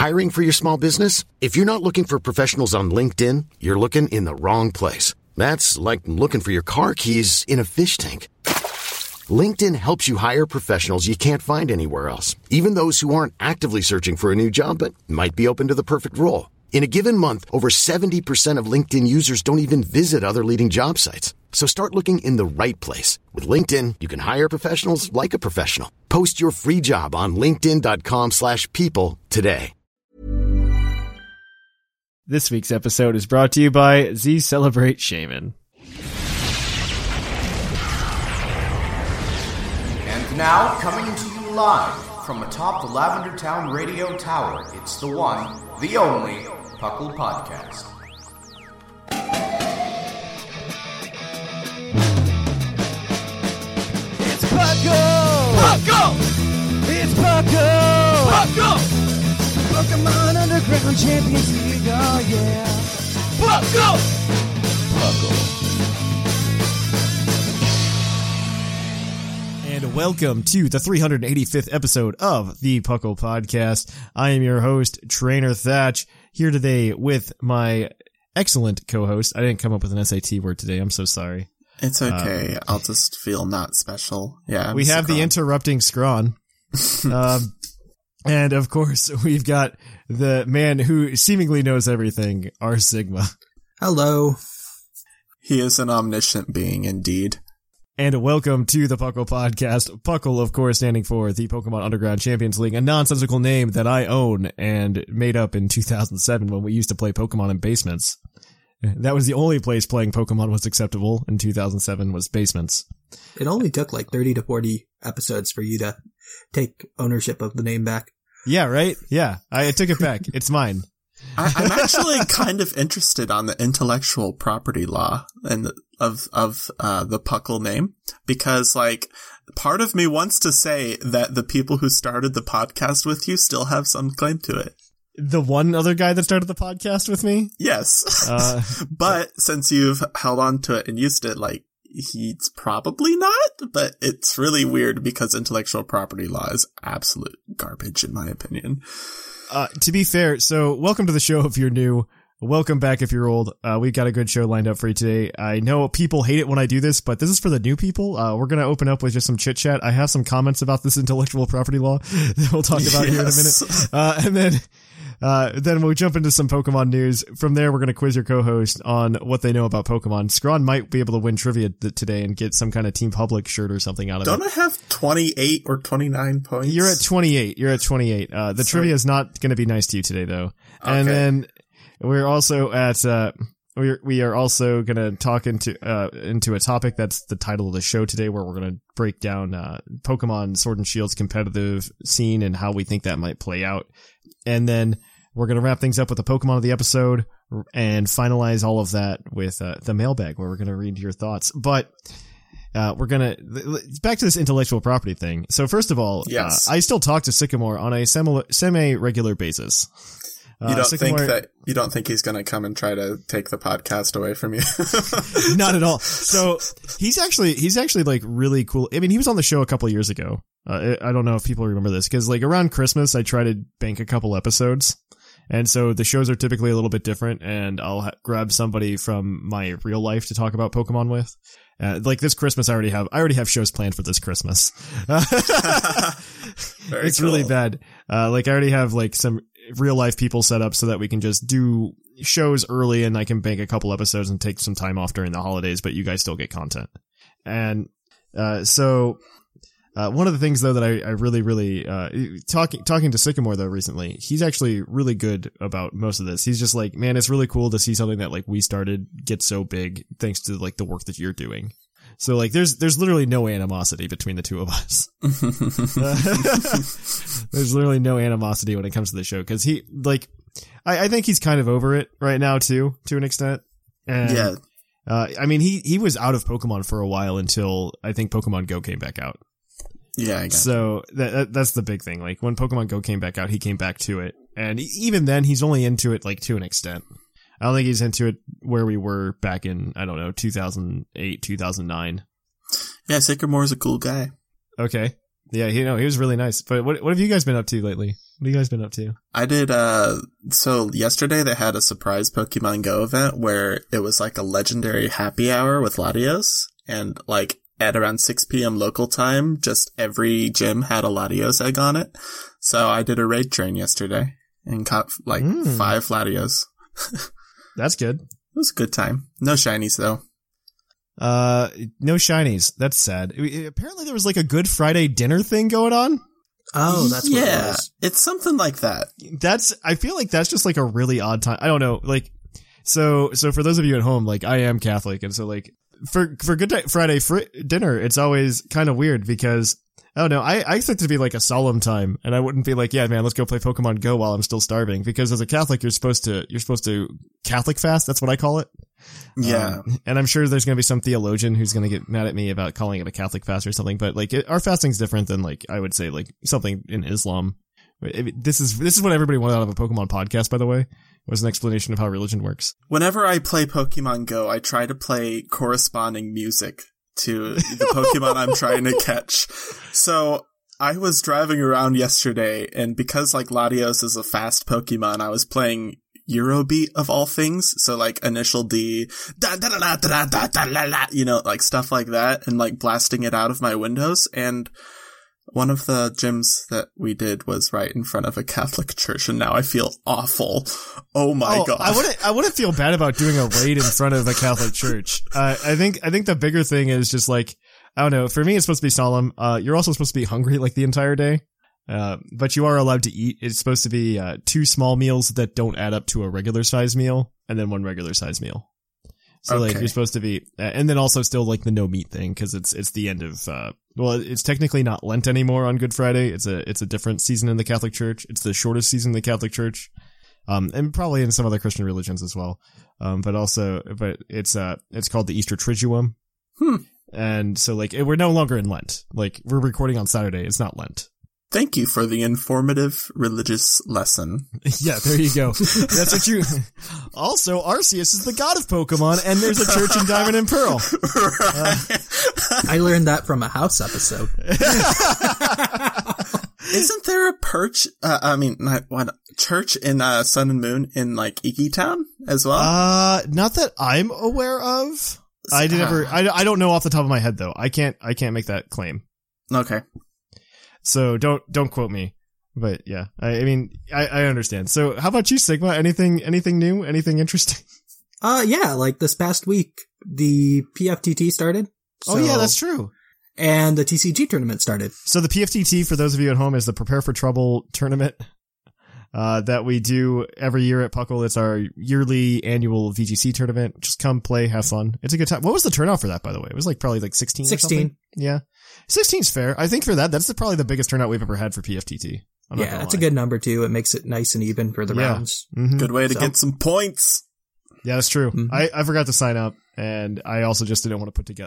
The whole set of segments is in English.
Hiring for your small business? If you're not looking for professionals on LinkedIn, you're looking in the wrong place. That's like looking for your car keys in a fish tank. LinkedIn helps you hire professionals you can't find anywhere else, even those who aren't actively searching for a new job but might be open to the perfect role. In a given month, over 70% of LinkedIn users don't even visit other leading job sites. So start looking in the right place. With LinkedIn, you can hire professionals like a professional. Post your free job on linkedin.com/people today. This week's episode is brought to you by Z Celebrate Shaman. And now, coming to you live from atop the Lavender Town Radio Tower, it's the one, the only, Puckle Podcast. It's Puckle! Puckle! It's Puckle! Puckle! Pokemon Underground Champions League, oh yeah! Puckle! Puckle. And welcome to the 385th episode of the Puckle Podcast. I am your host, Trainer Thatch, here today with my excellent co-host. I didn't come up with an SAT word today, I'm so sorry. It's okay. I'll just feel not special. Yeah. We have the interrupting Scrawn. And of course, we've got the man who seemingly knows everything, R Sigma. Hello. He is an omniscient being indeed. And welcome to the Puckle Podcast. Puckle, of course, standing for the Pokemon Underground Champions League, a nonsensical name that I own and made up in 2007 when we used to play Pokemon in basements. That was the only place playing Pokemon was acceptable in 2007 was basements. It only took like 30 to 40 episodes for you to take ownership of the name back. Yeah, right? Yeah, I took it back. It's mine. I'm actually kind of interested on the intellectual property law and of the Puckle name, because like part of me wants to say that the people who started the podcast with you still have some claim to it. The one other guy that started the podcast with me? Yes. But since you've held on to it and used it, like, he's probably not, but it's really weird because intellectual property law is absolute garbage in my opinion. To be fair, so welcome to the show if you're new. Welcome back if you're old. We've got a good show lined up for you today. I know people hate it when I do this, but this is for the new people. We're going to open up with just some chit chat. I have some comments about this intellectual property law that we'll talk about here in a minute. And then we'll jump into some Pokemon news. From there, we're going to quiz your co-host on what they know about Pokemon. Scrawn might be able to win trivia today and get some kind of Team Public shirt or something out of it. Don't I have 28 or 29 points? You're at 28. The trivia is not going to be nice to you today, though. Okay. And then we're also at, we are also going to talk into a topic that's the title of the show today, where we're going to break down, Pokemon Sword and Shield's competitive scene and how we think that might play out. And then we're going to wrap things up with the Pokemon of the episode and finalize all of that with the mailbag, where we're going to read your thoughts. But we're going to back to this intellectual property thing. So first of all, yes. I still talk to Sycamore on a semi-regular basis. You don't think he's going to come and try to take the podcast away from you? Not at all. So he's actually like really cool. I mean, he was on the show a couple years ago. I don't know if people remember this, because like around Christmas, I try to bank a couple episodes. And so the shows are typically a little bit different, and I'll grab somebody from my real life to talk about Pokemon with. Like this Christmas, I already have shows planned for this Christmas. It's cool. Really bad. Like I already have like some real life people set up so that we can just do shows early, and I can bank a couple episodes and take some time off during the holidays, but you guys still get content. And so one of the things though that I really talking to Sycamore though recently, he's actually really good about most of this. He's just like, man, it's really cool to see something that like we started get so big thanks to like the work that you're doing. So like there's literally no animosity between the two of us. There's literally no animosity when it comes to the show, because he like I think he's kind of over it right now too, to an extent. And yeah. I mean he was out of Pokemon for a while until I think Pokemon Go came back out. Yeah, I got so that's the big thing. Like when Pokemon Go came back out, he came back to it, and even then he's only into it like to an extent. I don't think he's into it where we were back in, I don't know, 2008, 2009. Yeah, Sycamore's a cool guy. Okay. Yeah, he was really nice. But what have you guys been up to lately? What have you guys been up to? I did, so yesterday they had a surprise Pokemon Go event where it was like a legendary happy hour with Latios, and like at around 6 p.m. local time, just every gym had a Latios egg on it. So I did a raid train yesterday and caught like 5 Latios. That's good. It was a good time. No shinies though. No shinies. That's sad. Apparently there was like a Good Friday dinner thing going on. Oh, that's what it was. It's something like that. I feel like that's just like a really odd time. I don't know. Like, so for those of you at home, like I am Catholic. And so like for Good Friday dinner, it's always kind of weird because I don't know. I expect it to be like a solemn time, and I wouldn't be like, yeah, man, let's go play Pokemon Go while I'm still starving. Because as a Catholic, you're supposed to Catholic fast. That's what I call it. Yeah. And I'm sure there's going to be some theologian who's going to get mad at me about calling it a Catholic fast or something. But like our fasting's different than like, I would say like something in Islam. This is what everybody wanted out of a Pokemon podcast, by the way. It was an explanation of how religion works. Whenever I play Pokemon Go, I try to play corresponding music to the Pokemon I'm trying to catch. So I was driving around yesterday, and because like Latios is a fast Pokemon, I was playing Eurobeat of all things. So like Initial D, da da da da da da da da, you know, like stuff like that, and like blasting it out of my windows. And one of the gyms that we did was right in front of a Catholic church, and now I feel awful. Oh my god! I wouldn't feel bad about doing a raid in front of a Catholic church. I think the bigger thing is just like, I don't know. For me, it's supposed to be solemn. You're also supposed to be hungry like the entire day. But you are allowed to eat. It's supposed to be 2 small meals that don't add up to a regular size meal, and then 1 regular size meal. So like you're supposed to be, and then also still like the no meat thing, because it's the end of it's technically not Lent anymore on Good Friday. It's a different season in the Catholic Church. It's the shortest season in the Catholic Church, and probably in some other Christian religions as well. But it's called the Easter Triduum. And so like we're no longer in Lent. Like we're recording on Saturday. It's not Lent. Thank you for the informative religious lesson. Yeah, there you go. That's what you... Also, Arceus is the god of Pokemon, and there's a church in Diamond and Pearl. I learned that from a House episode. Isn't there a church in Sun and Moon in like Iki Town as well? Not that I'm aware of. I don't know off the top of my head though. I can't make that claim. Okay. So don't quote me, but yeah, I mean, I understand. So how about you, Sigma? Anything new? Anything interesting? Yeah, like this past week, the PFTT started. Oh yeah, that's true. And the TCG tournament started. So the PFTT, for those of you at home, is the Prepare for Trouble tournament, that we do every year at Puckle. It's our yearly annual VGC tournament. Just come play, have fun. It's a good time. What was the turnout for that, by the way? It was like probably like 16 or something? Yeah. 16's fair. I think for that's probably the biggest turnout we've ever had for PFTT. Yeah, that's a good number too. It makes it nice and even for the rounds. Mm-hmm. Good way to get some points. Yeah, that's true. Mm-hmm. I forgot to sign up, and I also just didn't want to put together.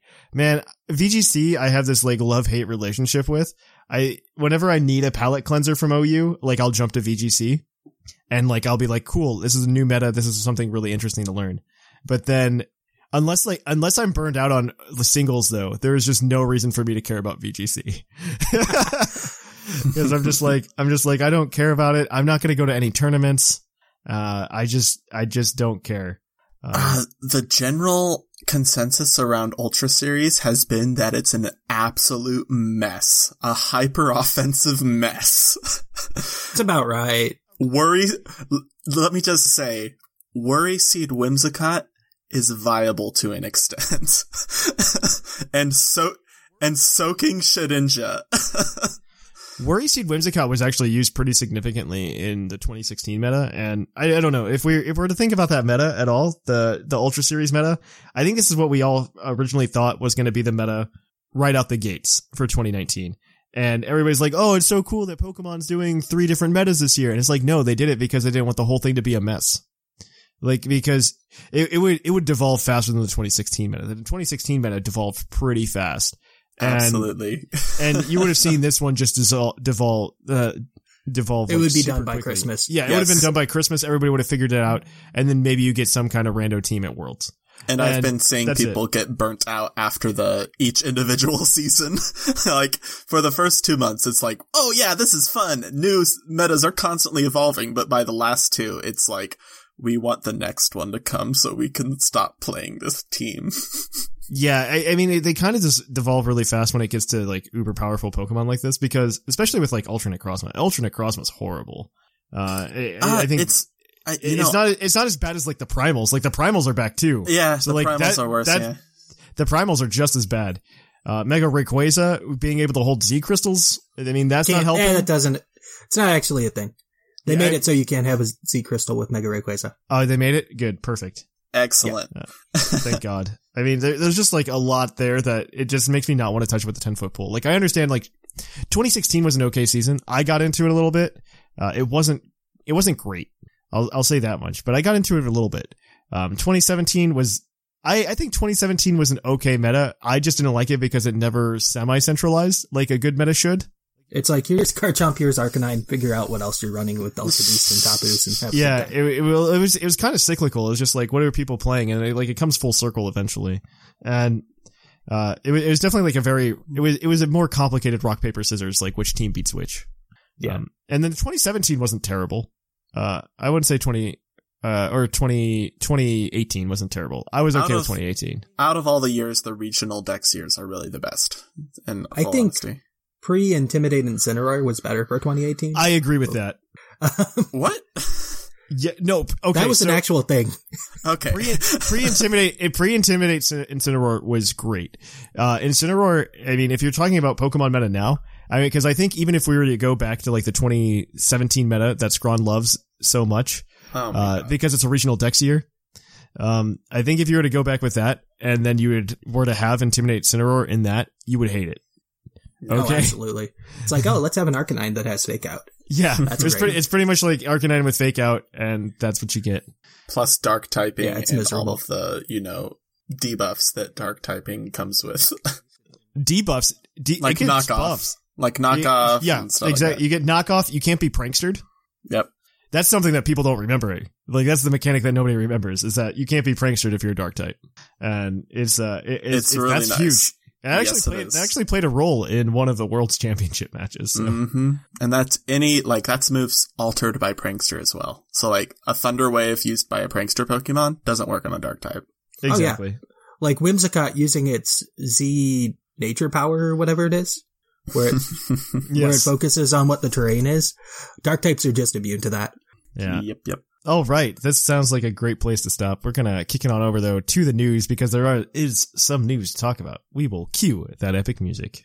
VGC, I have this like love-hate relationship with. Whenever I need a palate cleanser from OU, like I'll jump to VGC, and like I'll be like, cool, this is a new meta, this is something really interesting to learn. But then unless I'm burned out on the singles though, there is just no reason for me to care about VGC. Because I'm just like, I don't care about it. I'm not going to go to any tournaments. I just don't care. The general consensus around Ultra Series has been that it's an absolute mess. A hyper-offensive mess. It's about right. Let me just say, Worry Seed Whimsicott is viable to an extent. and Soaking Shedinja. Worry Seed Whimsicott was actually used pretty significantly in the 2016 meta, and I don't know if we're to think about that meta at all, the Ultra Series meta. I think this is what we all originally thought was going to be the meta right out the gates for 2019. And everybody's like, "Oh, it's so cool that Pokemon's doing 3 different metas this year." And it's like, no, they did it because they didn't want the whole thing to be a mess. Like, because it would devolve faster than the 2016 meta. The 2016 meta devolved pretty fast. Absolutely. And you would have seen this one just devolve. It would be done by quickly. Christmas. Yeah, it would have been done by Christmas. Everybody would have figured it out. And then maybe you get some kind of rando team at Worlds. And I've been seeing people get burnt out after each individual season. Like, for the first 2 months, it's like, oh yeah, this is fun. New metas are constantly evolving, but by the last 2, it's like, we want the next one to come so we can stop playing this team. Yeah, I mean, they kind of just devolve really fast when it gets to, like, uber powerful Pokemon like this, because, especially with, like, Alternate Crossman. Alternate Crossman's horrible. I think it's not as bad as, like, the Primals. Like, the Primals are back, too. Yeah, so, the Primals are worse, yeah. The Primals are just as bad. Mega Rayquaza being able to hold Z Crystals, I mean, that's not helping. And it's not actually a thing. They made it so you can't have a Z Crystal with Mega Rayquaza. Oh, they made it? Good. Perfect. Excellent. Yeah. Thank God. I mean, there's just like a lot there that it just makes me not want to touch it with the 10-foot pole. Like, I understand, like, 2016 was an okay season. I got into it a little bit. It wasn't great. I'll say that much, but I got into it a little bit. 2017 was, I think 2017 was an okay meta. I just didn't like it because it never semi-centralized like a good meta should. It's like, here's Garchomp, here's Arcanine, figure out what else you're running with Ultra Beast and Tapus and stuff. Yeah, it was kind of cyclical. It was just like, what are people playing? And it comes full circle eventually. And, it was definitely like it was a more complicated rock, paper, scissors, like which team beats which. Yeah. And then 2017 wasn't terrible. I wouldn't say 2018 wasn't terrible. I was okay with 2018. Out of all the years, the regional Dex years are really the best. And I think honesty. Pre-Intimidate Incineroar was better for 2018. I agree with that. What? Yeah, no, okay. That was an actual thing. Okay. Pre-Intimidate Incineroar was great. Incineroar, I mean, if you're talking about Pokemon meta now, I mean, because I think even if we were to go back to like the 2017 meta that Scrawn loves so much, because it's a regional Dex year, I think if you were to go back with that and then you were to have Intimidate Incineroar in that, you would hate it. No, okay. Absolutely. It's like, let's have an Arcanine that has Fake Out. Yeah, it's pretty much like Arcanine with Fake Out, and that's what you get. Plus Dark typing it's and miserable. all of the, debuffs that Dark typing comes with. Debuffs? Like knockoff. Buffs. Like knockoff. Yeah, and stuff exactly. Like you get knockoff, you can't be prankstered. Yep. That's something that people don't remember. Like, that's the mechanic that nobody remembers, is that you can't be prankstered if you're a Dark type. And it's really that's nice. Huge. It actually played a role in one of the World's Championship matches. So. Mm-hmm. And that's moves altered by Prankster as well. So like a Thunder Wave used by a Prankster Pokemon doesn't work on a Dark type. Exactly. Oh, yeah. Like Whimsicott using its Z nature power or whatever it is, where it, where it focuses on what the terrain is. Dark types are just immune to that. Yeah. Yep. Oh, right. This sounds like a great place to stop. We're gonna kick it on over, though, to the news, because there is some news to talk about. We will cue that epic music.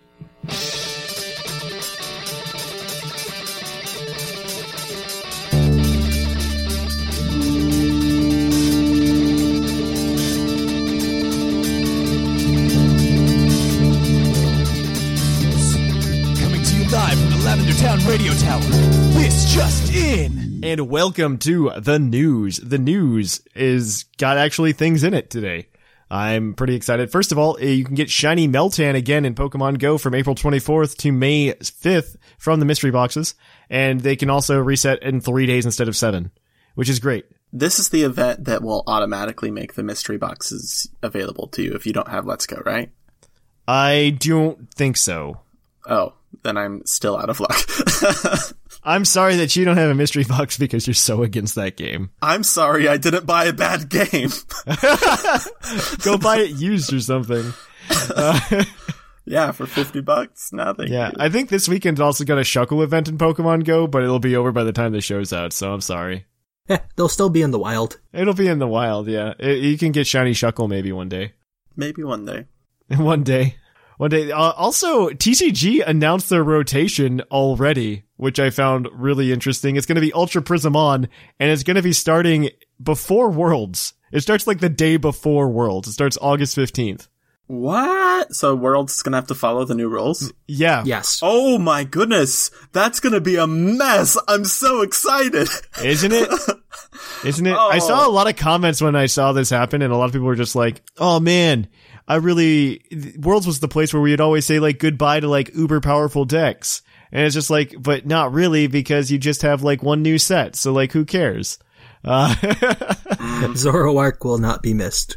Coming to you live from the Lavender Town Radio Tower. This just in. And welcome to the news. The news is got actually things in it today. I'm pretty excited. First of all, you can get Shiny Meltan again in Pokemon Go from April 24th to May 5th from the mystery boxes. And they can also reset in 3 days instead of 7, which is great. This is the event that will automatically make the mystery boxes available to you if you don't have Let's Go, right? I don't think so. Oh, then I'm still out of luck. I'm sorry that you don't have a mystery box because you're so against that game. I'm sorry I didn't buy a bad game. Go buy it used or something. Yeah, for $50. Now thank you. I think this weekend's also got a Shuckle event in Pokemon Go, but it'll be over by the time the show's out, so I'm sorry. They'll still be in the wild. It'll be in the wild, yeah. You can get Shiny Shuckle maybe one day. Maybe one day. One day. Also, TCG announced their rotation already, which I found really interesting. It's going to be Ultra Prismon, and it's going to be starting before Worlds. It starts like the day before Worlds. It starts August 15th. What? So Worlds is going to have to follow the new rules? Yeah. Yes. Oh my goodness. That's going to be a mess. I'm so excited. Isn't it? Oh. I saw a lot of comments when I saw this happen, and a lot of people were just like, oh man, Worlds was the place where we would always say like goodbye to like uber powerful decks. And it's just like, but not really, because you just have like one new set. So like, who cares? Zoroark will not be missed.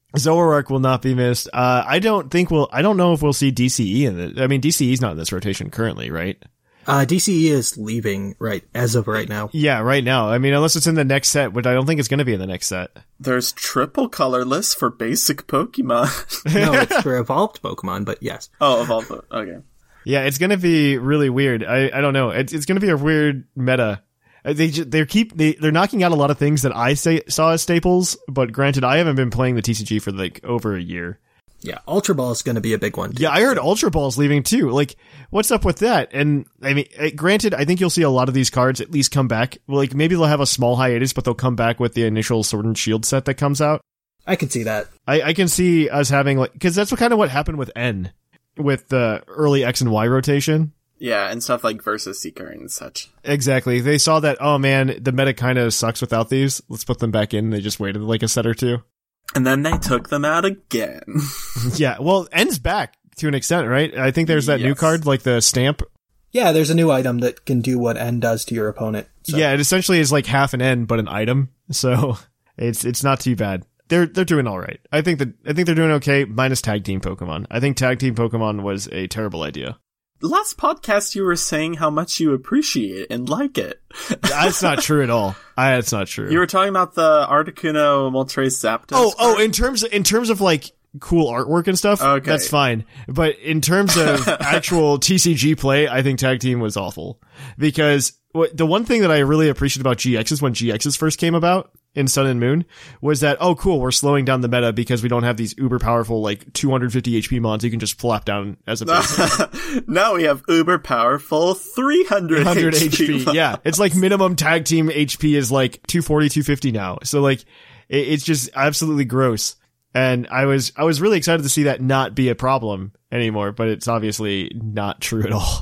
Zoroark will not be missed. I don't know if we'll see DCE in it. I mean, DCE's not in this rotation currently, right? DCE is leaving as of right now. Yeah, right now. I mean, unless it's in the next set, which I don't think it's going to be in the next set. There's triple colorless for basic Pokemon. No, it's for evolved Pokemon, but yes. Oh, evolved. Okay. Yeah, it's going to be really weird. I don't know. It's going to be a weird meta. They're knocking out a lot of things that I saw as staples, but granted, I haven't been playing the TCG for like over a year. Yeah, Ultra Ball is going to be a big one, too. Yeah, I heard Ultra Ball's leaving, too. Like, what's up with that? And, I mean, granted, I think you'll see a lot of these cards at least come back. Like, maybe they'll have a small hiatus, but they'll come back with the initial Sword and Shield set that comes out. I can see that. I can see us having, like, because that's what happened with N, with the early X and Y rotation. Yeah, and stuff like Versus Seeker and such. Exactly. They saw that, oh man, the meta kind of sucks without these. Let's put them back in. They just waited like a set or two. And then they took them out again. Yeah, well, N's back to an extent, right? I think there's that new card, like the stamp. Yeah, there's a new item that can do what N does to your opponent. So. Yeah, it essentially is like half an N, but an item. So it's not too bad. They're doing all right. I think they're doing okay, minus tag team Pokemon. I think tag team Pokemon was a terrible idea. Last podcast, you were saying how much you appreciate it and like it. That's not true at all. That's not true. You were talking about the Articuno Moltres Zapdos. Oh, in terms of like cool artwork and stuff, okay, that's fine. But in terms of actual TCG play, I think tag team was awful. Because the one thing that I really appreciated about GXs when GXs first came about in Sun and Moon was that, oh cool, we're slowing down the meta because we don't have these uber powerful like 250 HP mons you can just flop down as a basic. Now we have uber powerful 300 HP. Yeah, it's like minimum tag team HP is like 240, 250 now. So like it's just absolutely gross. And I was really excited to see that not be a problem anymore, but it's obviously not true at all.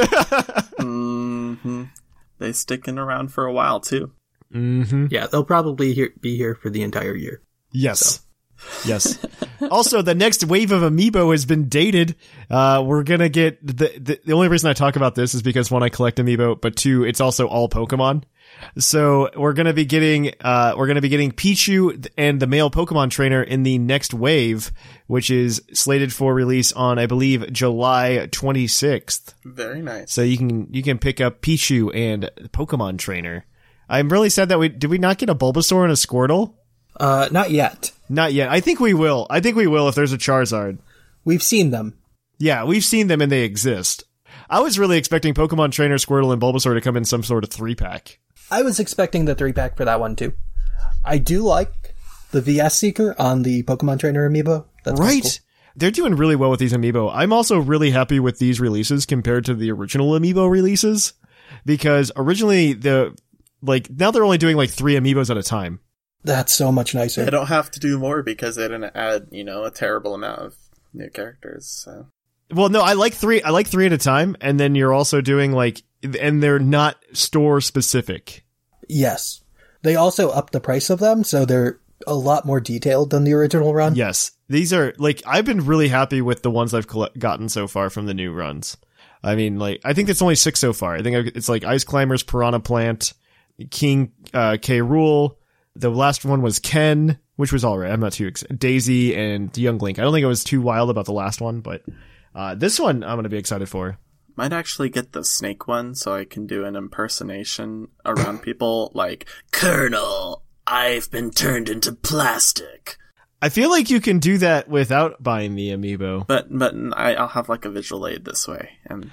Mm-hmm. They sticking around for a while too. Mm-hmm. Yeah, they'll probably be here for the entire year. Yes. So. Yes. Also, the next wave of Amiibo has been dated. We're gonna get the only reason I talk about this is because one, I collect Amiibo, but two, it's also all Pokemon. So we're gonna be getting Pichu and the male Pokemon trainer in the next wave, which is slated for release on, I believe, July 26th. Very nice. So you can pick up Pichu and Pokemon trainer. I'm really sad that did we not get a Bulbasaur and a Squirtle? Not yet. Not yet. I think we will. If there's a Charizard. We've seen them. Yeah, we've seen them and they exist. I was really expecting Pokemon Trainer, Squirtle, and Bulbasaur to come in some sort of 3-pack. I was expecting the 3-pack for that one too. I do like the VS Seeker on the Pokemon Trainer Amiibo. That's right. Cool. They're doing really well with these Amiibo. I'm also really happy with these releases compared to the original Amiibo releases. Because originally now they're only doing like 3 Amiibos at a time. That's so much nicer. They don't have to do more because they didn't add, a terrible amount of new characters. So. Well, no, I like 3 at a time, and then you're also doing and they're not store specific. Yes. They also upped the price of them, so they're a lot more detailed than the original run. Yes. These are, I've been really happy with the ones I've gotten so far from the new runs. I mean, I think it's only 6 so far. I think it's Ice Climbers, Piranha Plant, King, K. Rool. The last one was Ken, which was alright. I'm not too excited. Daisy and Young Link. I don't think I was too wild about the last one, but this one I'm going to be excited for. Might actually get the snake one so I can do an impersonation around people like, Colonel, I've been turned into plastic. I feel like you can do that without buying the Amiibo. But I'll have a visual aid this way. And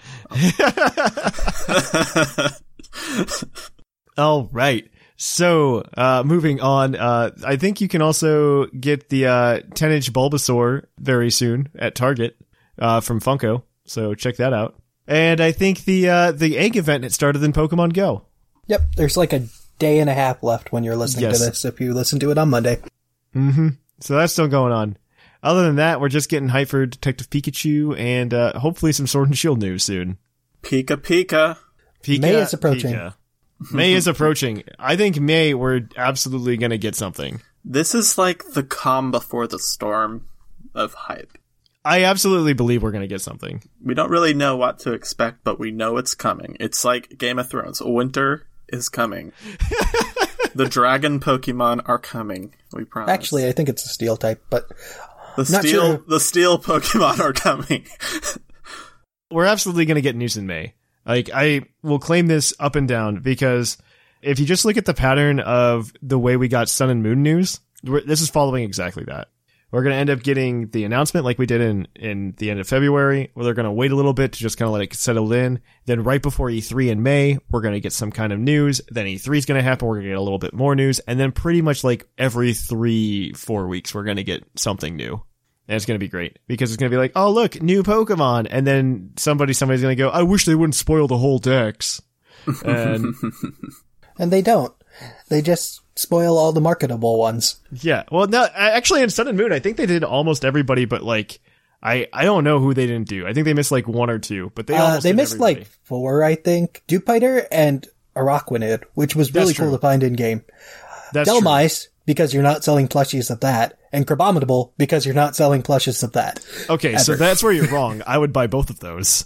all right. So, moving on, I think you can also get the 10-inch Bulbasaur very soon at Target from Funko. So check that out. And I think the egg event it started in Pokemon Go. Yep, there's a day and a half left when you're listening to this, if you listen to it on Monday. Mm-hmm. So that's still going on. Other than that, we're just getting hyped for Detective Pikachu and hopefully some Sword and Shield news soon. Pika. May is approaching. Pika. May is approaching. I think May, we're absolutely going to get something. This is like the calm before the storm of hype. I absolutely believe we're going to get something. We don't really know what to expect, but we know it's coming. It's like Game of Thrones. Winter is coming. The dragon Pokemon are coming. We promise. Actually, I think it's a steel type, but the steel Pokemon are coming. We're absolutely going to get news in May. Like, I will claim this up and down, because if you just look at the pattern of the way we got Sun and Moon news, this is following exactly that. We're going to end up getting the announcement like we did in the end of February, where they're going to wait a little bit to just kind of let it settle in. Then right before E3 in May, we're going to get some kind of news. Then E3 is going to happen. We're going to get a little bit more news. And then pretty much like every 3-4 weeks, we're going to get something new. And it's going to be great, because it's going to be like, oh, look, new Pokemon. And then somebody's going to go, I wish they wouldn't spoil the whole dex. And and they don't. They just spoil all the marketable ones. Yeah. Well, no, actually in Sun and Moon, I think they did almost everybody, but like, I don't know who they didn't do. I think they missed like 1 or 2, but they missed everybody. Like 4, I think. Dewpider and Araquanid, which was really cool to find in game. That's Delmise, true. Because you're not selling plushies of that, and Crabominable, because you're not selling plushes of that. Okay, ever. So that's where you're wrong. I would buy both of those.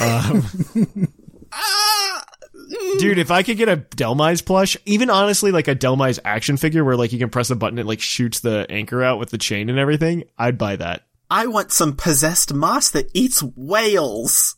Dude, if I could get a Delmise plush, even honestly like a Delmise action figure where like you can press a button and it like shoots the anchor out with the chain and everything, I'd buy that. I want some possessed moss that eats whales.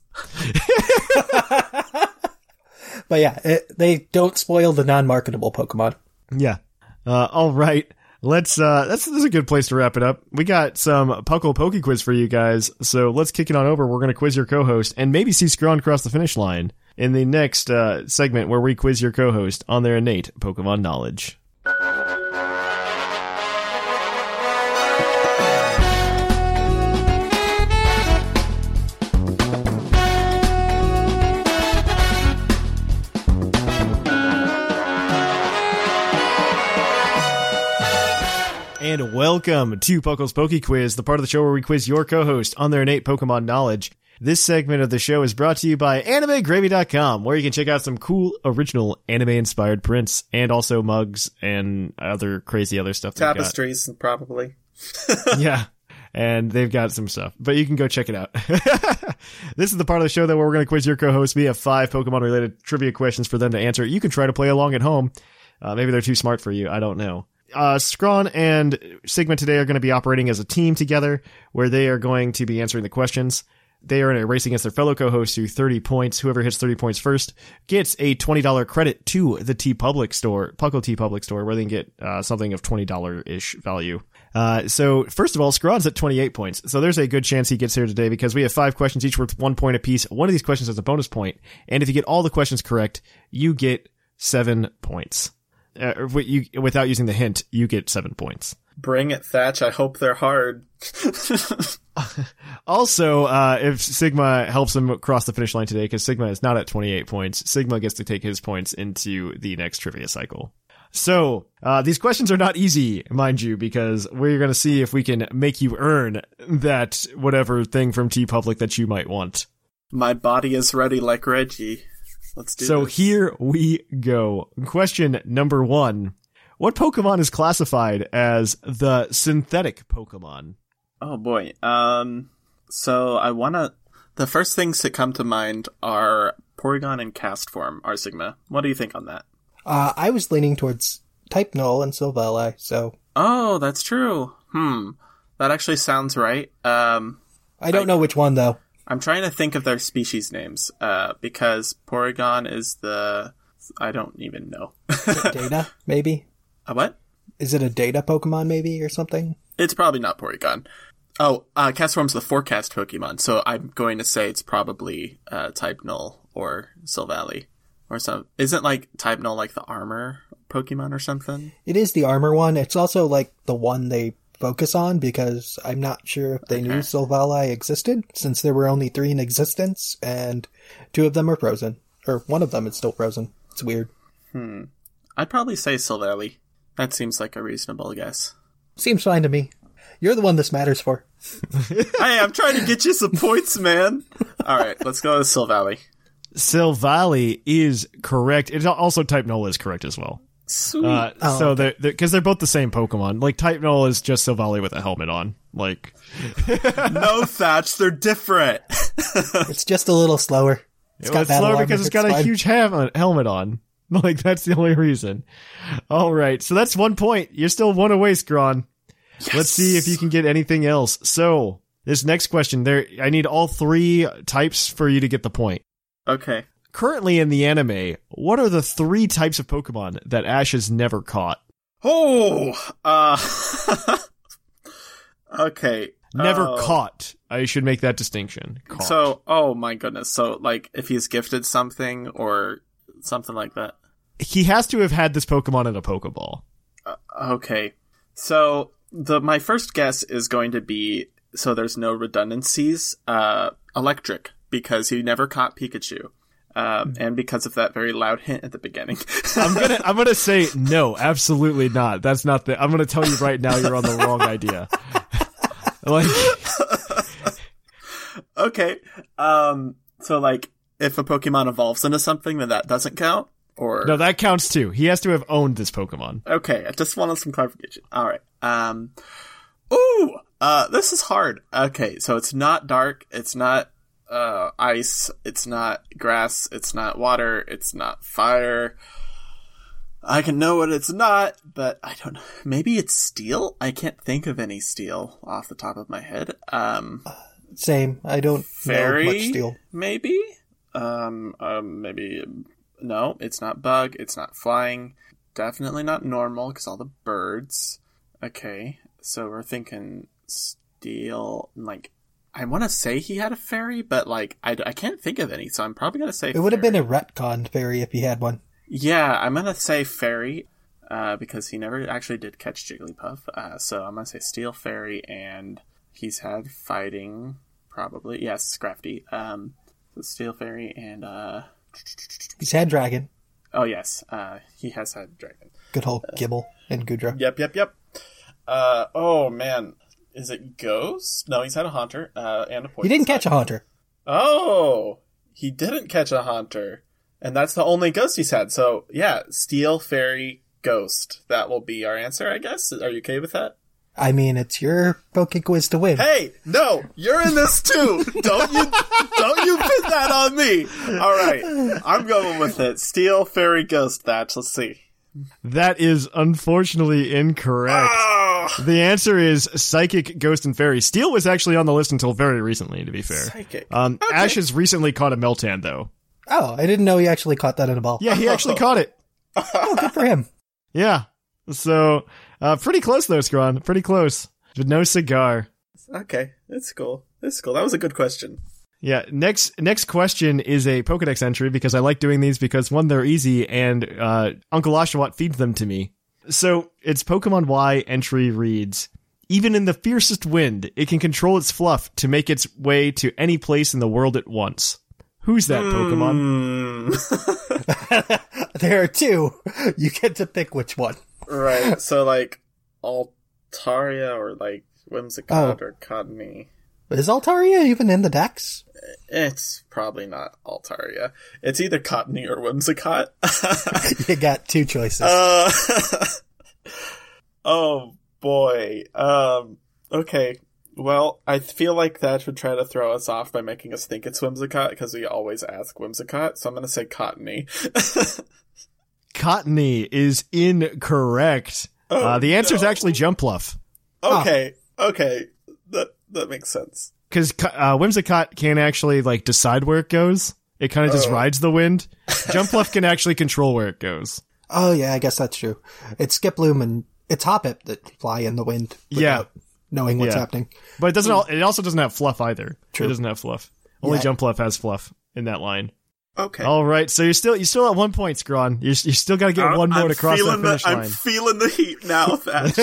But yeah, they don't spoil the non-marketable Pokemon. Yeah. All right. This is a good place to wrap it up. We got some Puckle Poke Quiz for you guys, so let's kick it on over. We're going to quiz your co-host and maybe see Scrawn cross the finish line in the next segment where we quiz your co-host on their innate Pokemon knowledge. And welcome to Puckle's Poke Quiz, the part of the show where we quiz your co-host on their innate Pokemon knowledge. This segment of the show is brought to you by AnimeGravy.com, where you can check out some cool, original anime-inspired prints, and also mugs and other crazy other stuff. Tapestries, probably. Yeah, and they've got some stuff, but you can go check it out. This is the part of the show that where we're going to quiz your co-host. We have 5 Pokemon-related trivia questions for them to answer. You can try to play along at home. Maybe they're too smart for you. I don't know. Scrawn and Sigma today are going to be operating as a team together, where they are going to be answering the questions. They are in a race against their fellow co-hosts to 30 points. Whoever hits 30 points first gets a $20 credit to the TeePublic store, Puckle TeePublic store, where they can get something of $20-ish value. So first of all, Scrawn's at 28 points. So there's a good chance he gets here today, because we have 5 questions, each worth 1 point apiece. One of these questions has a bonus point, and if you get all the questions correct, you get 7 points. Without using the hint, you get 7 points. Bring it, Thatch. I hope they're hard. Also, if Sigma helps him cross the finish line today, because Sigma is not at 28 points, Sigma gets to take his points into the next trivia cycle. So, these questions are not easy, mind you, because we're going to see if we can make you earn that whatever thing from TeePublic that you might want. My body is ready like Reggie. Let's do so this. Here we go. Question number 1. What Pokemon is classified as the synthetic Pokemon? Oh boy. So the first things that come to mind are Porygon and Castform, are Sigma. What do you think on that? I was leaning towards Type Null and Silvally, so. Oh, that's true. That actually sounds right. I don't know which one though. I'm trying to think of their species names, because Porygon is I don't even know. Data, maybe? A what? Is it a data Pokemon, maybe, or something? It's probably not Porygon. Oh, Castform's the forecast Pokemon, so I'm going to say it's probably Type Null or Silvally. Or some. Isn't like Type Null like the armor Pokemon or something? It is the armor one. It's also like the one they focus on, because I'm not sure if they knew Silvally existed, since there were only 3 in existence, and 2 of them are frozen. Or 1 of them is still frozen. It's weird. I'd probably say Silvally. That seems like a reasonable guess. Seems fine to me. You're the one this matters for. Hey, I'm trying to get you some points, man. Alright, let's go with Silvally. Silvally is correct. It's also Type Null is correct as well. Sweet. So because they're both the same Pokemon. Like Type Null is just Silvally with a helmet on. Like no, Thatch, they're different. It's just a little slower. It's slower because it's got a huge helmet on. Like, that's the only reason. All right, so that's 1 point. You're still one away, Scrawn. Yes. Let's see if you can get anything else. So, this next question, I need all 3 types for you to get the point. Okay. Currently in the anime, what are the 3 types of Pokemon that Ash has never caught? Oh! Okay. Never caught. I should make that distinction. Caught. So, oh my goodness. So, like, if he's gifted something or something like that? He has to have had this Pokemon in a Pokeball. Okay. So, my first guess is going to be, so there's no redundancies, electric, because he never caught Pikachu. And because of that very loud hint at the beginning. I'm gonna say no, absolutely not. That's not I'm gonna tell you right now you're on the wrong idea. Like, okay. So like, if a Pokemon evolves into something, then that doesn't count? Or no, that counts too. He has to have owned this Pokemon. Okay, I just wanted some clarification. Alright. This is hard. Okay, so it's not dark, it's not ice, it's not grass, it's not water, it's not fire. I can know what it's not, but I don't know. Maybe it's steel? I can't think of any steel off the top of my head. Same. I don't know much steel. Maybe? Maybe. No, it's not bug, it's not flying. Definitely not normal, because all the birds. Okay, so we're thinking steel, like, I want to say he had a fairy, but, like, I can't think of any, so I'm probably going to say it would have been a retconned fairy if he had one. Yeah, I'm going to say fairy, because he never actually did catch Jigglypuff, so I'm going to say steel fairy, and he's had fighting, probably. Yes, Scrafty. So steel fairy, and, he's had dragon. Oh, yes, he has had dragon. Good old Gibble and Goodra. Yep. Oh, man. Is it Ghost? No, he's had a Haunter, and a Poison. He didn't catch a Haunter. Oh! He didn't catch a Haunter. And that's the only ghost he's had. So, yeah, Steel, Fairy, Ghost. That will be our answer, I guess. Are you okay with that? I mean, it's your Poke Quiz to win. Hey! No! You're in this too! Don't you pin that on me! Alright, I'm going with it. Steel, Fairy, Ghost, Thatch. Let's see. That is unfortunately incorrect. The answer is Psychic, Ghost, and Fairy. Steel was actually on the list until very recently, to be fair. Psychic. Okay. Ash has recently caught a Meltan, though. Oh, I didn't know he actually caught that in a ball. Yeah, he actually caught it. Oh, good for him. Yeah. So, pretty close, though, Scrawn. Pretty close. But no cigar. Okay, that's cool. That was a good question. Yeah, next question is a Pokedex entry, because I like doing these because, one, they're easy, and Uncle Oshawott feeds them to me. So, it's Pokemon Y entry reads, even in the fiercest wind, it can control its fluff to make its way to any place in the world at once. Who's that Pokemon? There are 2. You get to pick which one. Right, so like, Altaria or like Whimsicott or Cottonee. Is Altaria even in the Dex? It's probably not Altaria. It's either Cottonee or Whimsicott. You got 2 choices. Oh boy. Okay. Well, I feel like that would try to throw us off by making us think it's Whimsicott, because we always ask Whimsicott, so I'm gonna say Cottonee. Cottonee is incorrect. The answer is actually Jumpluff. Okay. That makes sense. Because Whimsicott can't actually, like, decide where it goes. It kind of just rides the wind. Jumpluff can actually control where it goes. Oh, yeah, I guess that's true. It's Skiploom and it's Hoppip that fly in the wind without knowing what's happening. But it also doesn't have fluff either. True. It doesn't have fluff. Only Jumpluff has fluff in that line. Okay. All right, so you're still at 1 point, Scrawn. You still got to get one more to cross that finish line. I'm feeling the heat now, Thatch.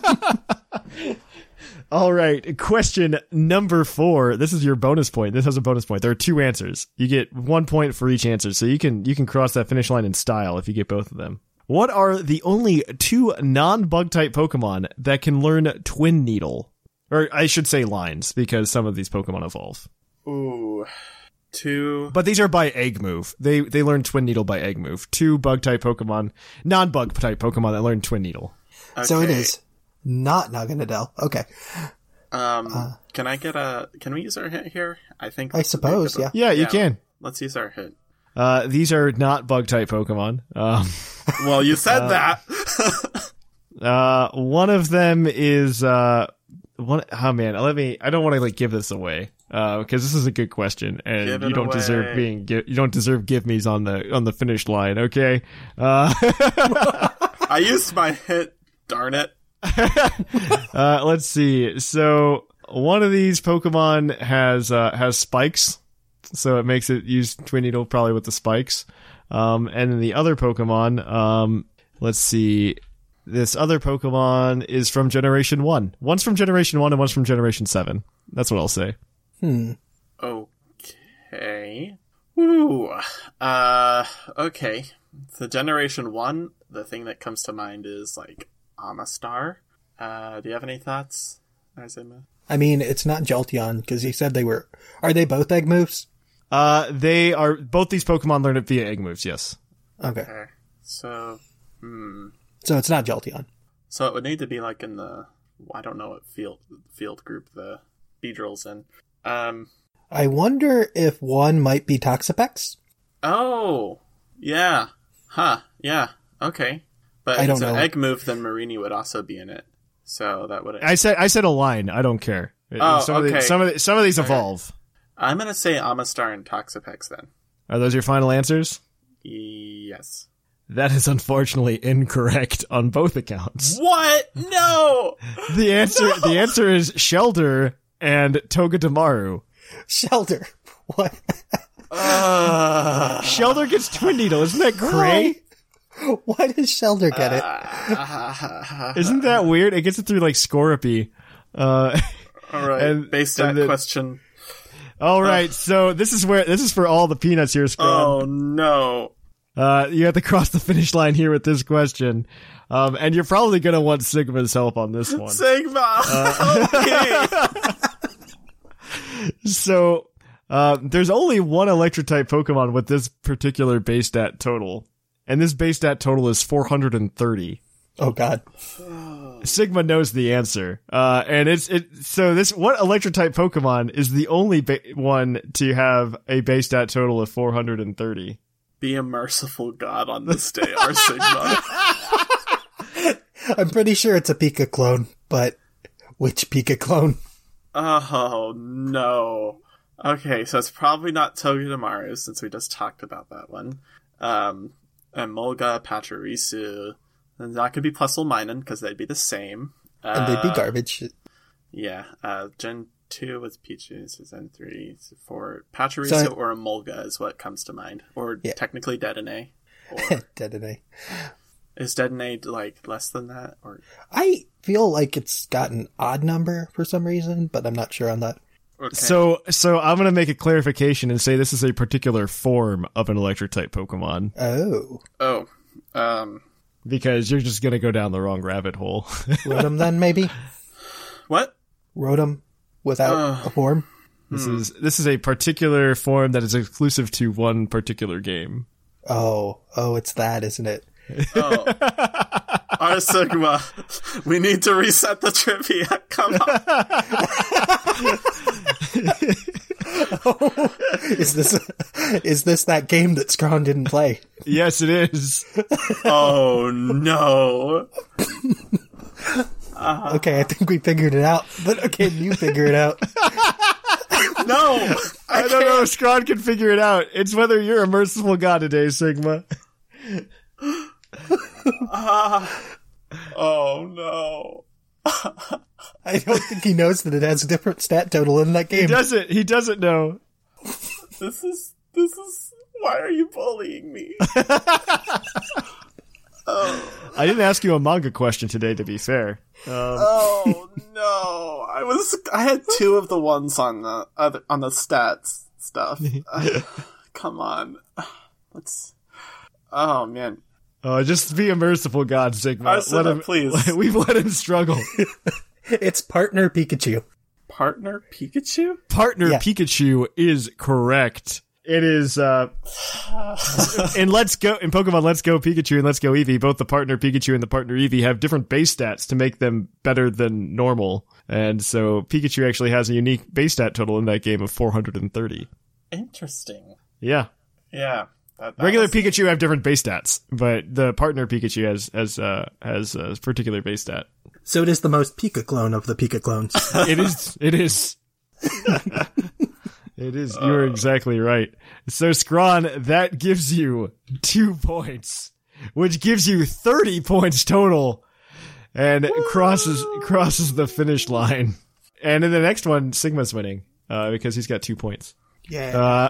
All right, question number 4. This is your bonus point. This has a bonus point. There are 2 answers. You get 1 point for each answer, so you can cross that finish line in style if you get both of them. What are the only 2 non-bug type Pokemon that can learn Twin Needle? Or I should say lines, because some of these Pokemon evolve. Ooh. 2. But these are by Egg Move. They learn Twin Needle by Egg Move. 2 bug type Pokemon, non-bug type Pokemon that learn Twin Needle. Okay. So it is not Naganadel. Okay. Can we use our hint here? I suppose, yeah. Yeah, you can. Let's use our hint. These are not bug-type Pokemon. Well, you said that. One of them is I don't want to like give this away because this is a good question and you don't deserve give me's on the finish line. Okay. I used my hit. Darn it. Let's see. So one of these Pokemon has spikes, so it makes it use Twin Needle probably with the spikes. And then the other Pokemon, let's see. This other Pokemon is from Generation 1. One's from Generation 1 and one's from Generation 7. That's what I'll say. Okay. Woo. Okay. So Generation 1, the thing that comes to mind is, like, Amistar. Do you have any thoughts, Azima? I mean, it's not Jolteon, because he said they were... Are they both egg moves? They are... Both these Pokemon learn it via egg moves, yes. Okay. So, So it's not Jolteon. So it would need to be, like, in the... I don't know what field group the Beedrill's in. I wonder if one might be Toxapex? Oh! Yeah. Huh. Yeah. Okay. But if it's an egg move, then Marini would also be in it. So that would... I said a line. I don't care. Okay. Some of these evolve. I'm going to say Amistar and Toxapex then. Are those your final answers? Yes. That is unfortunately incorrect on both accounts. What? No! The answer is Shelder and Togedemaru. Shelder. What? Shelder gets Twin Needle. Isn't that great? Why does Shelder get it? Isn't that weird? It gets it through like Scorpy. All right. Based on that question. All right. So this is for all the peanuts here, Scrub. Oh no. You have to cross the finish line here with this question. And you're probably going to want Sigma's help on this one. Sigma! So, there's only one Electric-type Pokemon with this particular base stat total. And this base stat total is 430. Oh god. Sigma knows the answer. And so what Electric-type Pokemon is the only one to have a base stat total of 430? Be a merciful god on this day, our Sigma. I'm pretty sure it's a Pika clone, but which Pika clone? Oh, no. Okay, so it's probably not Togedemaru, since we just talked about that one. Emolga, Pachirisu, and that could be Plusle because they'd be the same. And they'd be garbage. Yeah, Gen 2 was Pichu, Gen 3, 4. Pachirisu or Emolga is what comes to mind. Or technically Dedenne. Dedenne. Is Dedenne, like, less than that? Or I feel like it's got an odd number for some reason, but I'm not sure on that. Okay. So I'm going to make a clarification and say this is a particular form of an Electric-type Pokemon. Oh. Because you're just going to go down the wrong rabbit hole. Rotom then, maybe? What? Rotom without a form? This is a particular form that is exclusive to one particular game. Oh, it's that, isn't it? Oh. Our Sigma, we need to reset the trivia. Come on. Is this that game that Scrawn didn't play? Yes, it is. Oh no. Okay, I think we figured it out. But can you figure it out? No, I don't know if Scrawn can figure it out. It's whether you're a merciful god today, Sigma. Oh no. I don't think he knows that it has a different stat total in that game. He doesn't know. This is why are you bullying me? I didn't ask you a manga question today, to be fair. Oh no. I had two of the ones on the stats stuff. Come on. Oh man. Oh, just be a merciful god, Sigma. Let him, please. We've let him struggle. It's Partner Pikachu. Partner Pikachu? Pikachu is correct. It is, in Pokemon Let's Go Pikachu and Let's Go Eevee, both the Partner Pikachu and the Partner Eevee have different base stats to make them better than normal. And so Pikachu actually has a unique base stat total in that game of 430. Interesting. Yeah. Yeah. Regular Pikachu have different base stats, but the partner Pikachu has a particular base stat. So it is the most Pika clone of the Pika clones. It is. It is. It is. You're exactly right. So Scrawn, that gives you 2 points, which gives you 30 points total, and crosses the finish line. And in the next one, Sigma's winning because he's got 2 points. Yeah.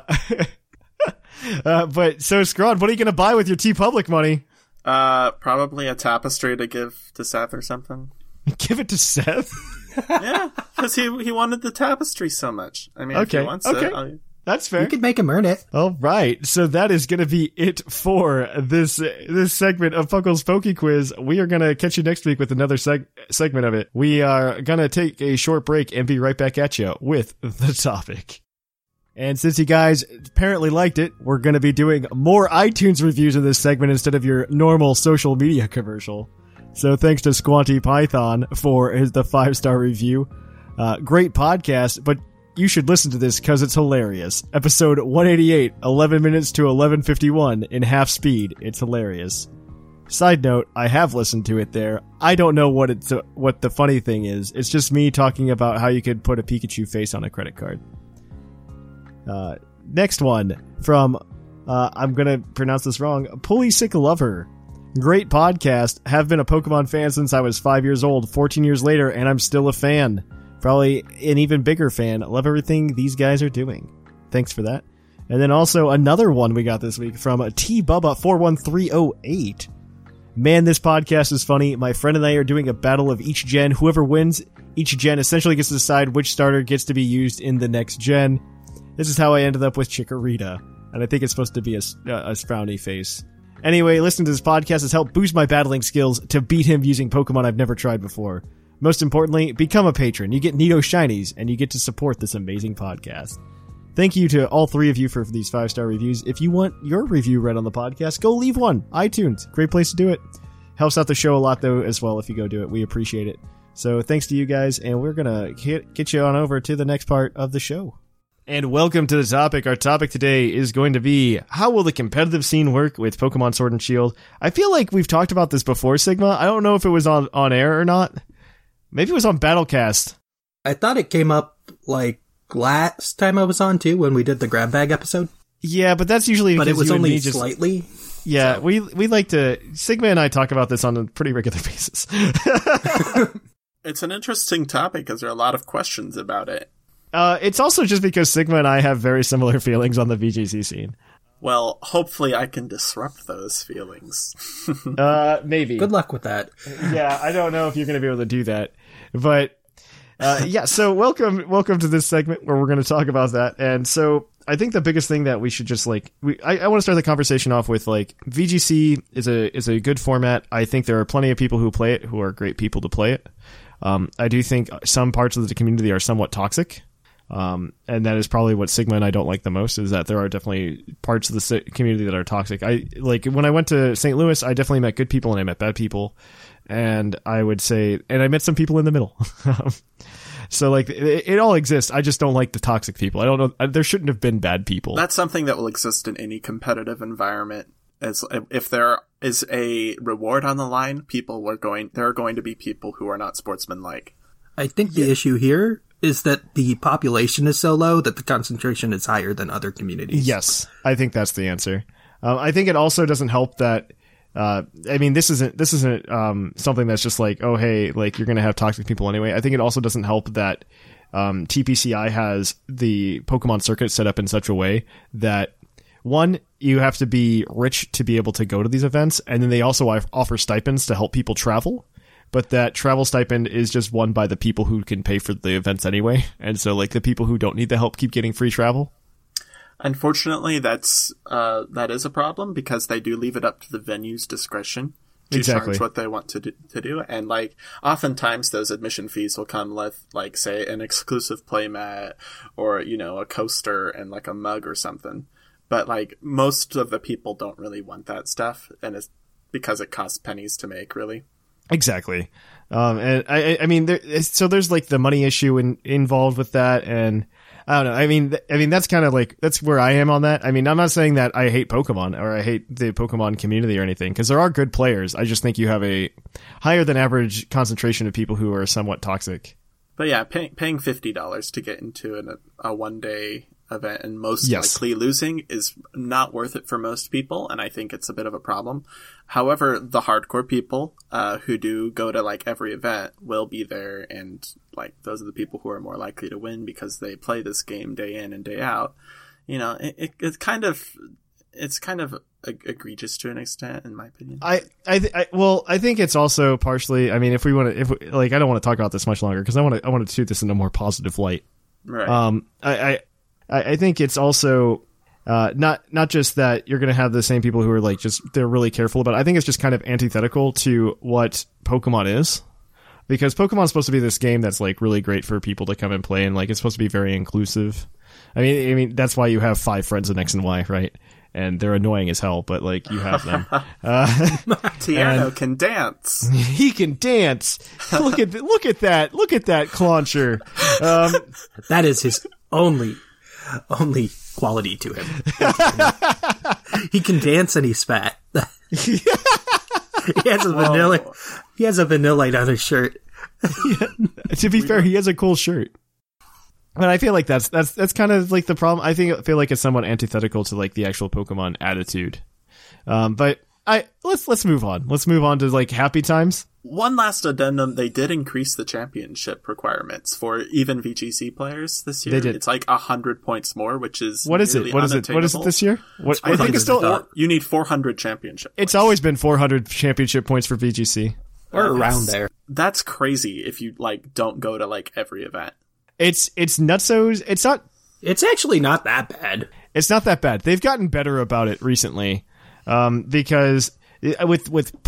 But so Scrawn, what are you going to buy with your TeePublic money? Probably a tapestry to give to Seth or something. Give it to Seth? Yeah, because he wanted the tapestry so much. I mean, if he wants it, that's fair. You could make him earn it. All right, so that is going to be it for this segment of Puckle's Poke Quiz. We are going to catch you next week with another segment of it. We are going to take a short break and be right back at you with the topic. And since you guys apparently liked it, we're going to be doing more iTunes reviews in this segment instead of your normal social media commercial. So thanks to Squanty Python for the 5-star review. Great podcast, but you should listen to this because it's hilarious. Episode 188, 11 minutes to 11:51 in half speed. It's hilarious. Side note, I have listened to it there. I don't know what the funny thing is. It's just me talking about how you could put a Pikachu face on a credit card. Next one from, I'm going to pronounce this wrong, Pulley Sick Lover. Great podcast. Have been a Pokemon fan since I was 5 years old, 14 years later, and I'm still a fan. Probably an even bigger fan. Love everything these guys are doing. Thanks for that. And then also another one we got this week from T-Bubba41308. Man, this podcast is funny. My friend and I are doing a battle of each gen. Whoever wins each gen essentially gets to decide which starter gets to be used in the next gen. This is how I ended up with Chikorita. And I think it's supposed to be a frowny face. Anyway, listening to this podcast has helped boost my battling skills to beat him using Pokemon I've never tried before. Most importantly, become a patron. You get Nito Shinies, and you get to support this amazing podcast. Thank you to all 3 of you for these 5-star reviews. If you want your review read on the podcast, go leave one. iTunes, great place to do it. Helps out the show a lot, though, as well, if you go do it. We appreciate it. So thanks to you guys, and we're going to get you on over to the next part of the show. And welcome to the topic. Our topic today is going to be, how will the competitive scene work with Pokemon Sword and Shield? I feel like we've talked about this before, Sigma. I don't know if it was on air or not. Maybe it was on Battlecast. I thought it came up, last time I was on, too, when we did the grab bag episode. Yeah, but that's usually because it was you only and me just, slightly. Yeah, so. we like to... Sigma and I talk about this on a pretty regular basis. It's an interesting topic because there are a lot of questions about it. It's also just because Sigma and I have very similar feelings on the VGC scene. Well, hopefully I can disrupt those feelings. Maybe. Good luck with that. Yeah, I don't know if you're going to be able to do that. But, yeah, so welcome to this segment where we're going to talk about that. And so I think the biggest thing that we should just, I want to start the conversation off with, VGC is a good format. I think there are plenty of people who play it who are great people to play it. I do think some parts of the community are somewhat toxic. And that is probably what Sigma and I don't like the most, is that there are definitely parts of the community that are toxic. When I went to St. Louis, I definitely met good people and I met bad people. And I would say, and I met some people in the middle. So it all exists. I just don't like the toxic people. I don't know. There shouldn't have been bad people. That's something that will exist in any competitive environment. If there is a reward on the line, there are going to be people who are not sportsmanlike. I think the issue here is that the population is so low that the concentration is higher than other communities. Yes, I think that's the answer. I think it also doesn't help that, this isn't something that's just oh, hey, you're going to have toxic people anyway. I think it also doesn't help that TPCI has the Pokemon circuit set up in such a way that, one, you have to be rich to be able to go to these events, and then they also offer stipends to help people travel. But that travel stipend is just won by the people who can pay for the events anyway. And so, the people who don't need the help keep getting free travel. Unfortunately, that is a problem because they do leave it up to the venue's discretion to charge what they want to do. And, oftentimes those admission fees will come with, say, an exclusive playmat or, a coaster and, a mug or something. But, most of the people don't really want that stuff. And it's because it costs pennies to make, really. Exactly. And I mean, there's the money issue involved with that. And I don't know. I mean, that's kind of like, that's where I am on that. I mean, I'm not saying that I hate Pokemon or I hate the Pokemon community or anything, because there are good players. I just think you have a higher than average concentration of people who are somewhat toxic. But yeah, paying $50 to get into a one-day event and most likely losing is not worth it for most people, and I think it's a bit of a problem. However, the hardcore people who do go to like every event will be there, and like those are the people who are more likely to win because they play this game day in and day out. You know, it's kind of egregious to an extent, in my opinion. I think it's also partially. I mean, I don't want to talk about this much longer because I want to shoot this in a more positive light. Right. I think it's also not just that you're going to have the same people who are like they're really careful about it. I think it's just kind of antithetical to what Pokemon is, because Pokemon's supposed to be this game that's like really great for people to come and play, and like it's supposed to be very inclusive. I mean that's why you have 5 friends in X and Y, right? And they're annoying as hell, but like you have them. Tierno can dance. He can dance. Look at that. Look at that clauncher. That is his only quality to him. He can dance and he's fat. He has a Vanillite on his shirt. To be fair, he has a cool shirt. But I feel like that's kind of like the problem. I feel like it's somewhat antithetical to like the actual Pokemon attitude. But let's move on. Let's move on to like happy times. One last addendum: they did increase the championship requirements for even VGC players this year. They did. It's like 100 points more, which is what is it? What is it this year? I think it's still you need 400 championship points. It's always been 400 championship points for VGC, or around there. That's crazy if you like don't go to like every event. It's nutsos. It's actually not that bad. It's not that bad. They've gotten better about it recently, because with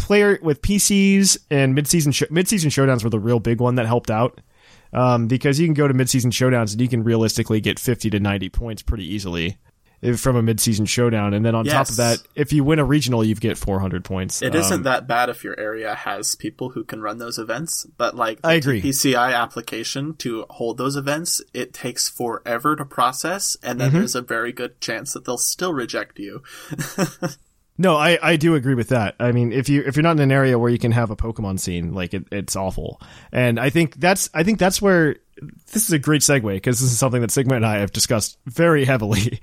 PCs and mid-season showdowns were the real big one that helped out, because you can go to mid-season showdowns and you can realistically get 50 to 90 points pretty easily from a mid-season showdown, and then on top of that, if you win a regional, you get 400 points. It isn't that bad if your area has people who can run those events, but like the I agree. PCI application to hold those events, it takes forever to process, and then there's a very good chance that they'll still reject you. No, I do agree with that. I mean, if you're not in an area where you can have a Pokemon scene, like it's awful. And I think that's where this is a great segue, because this is something that Sigma and I have discussed very heavily.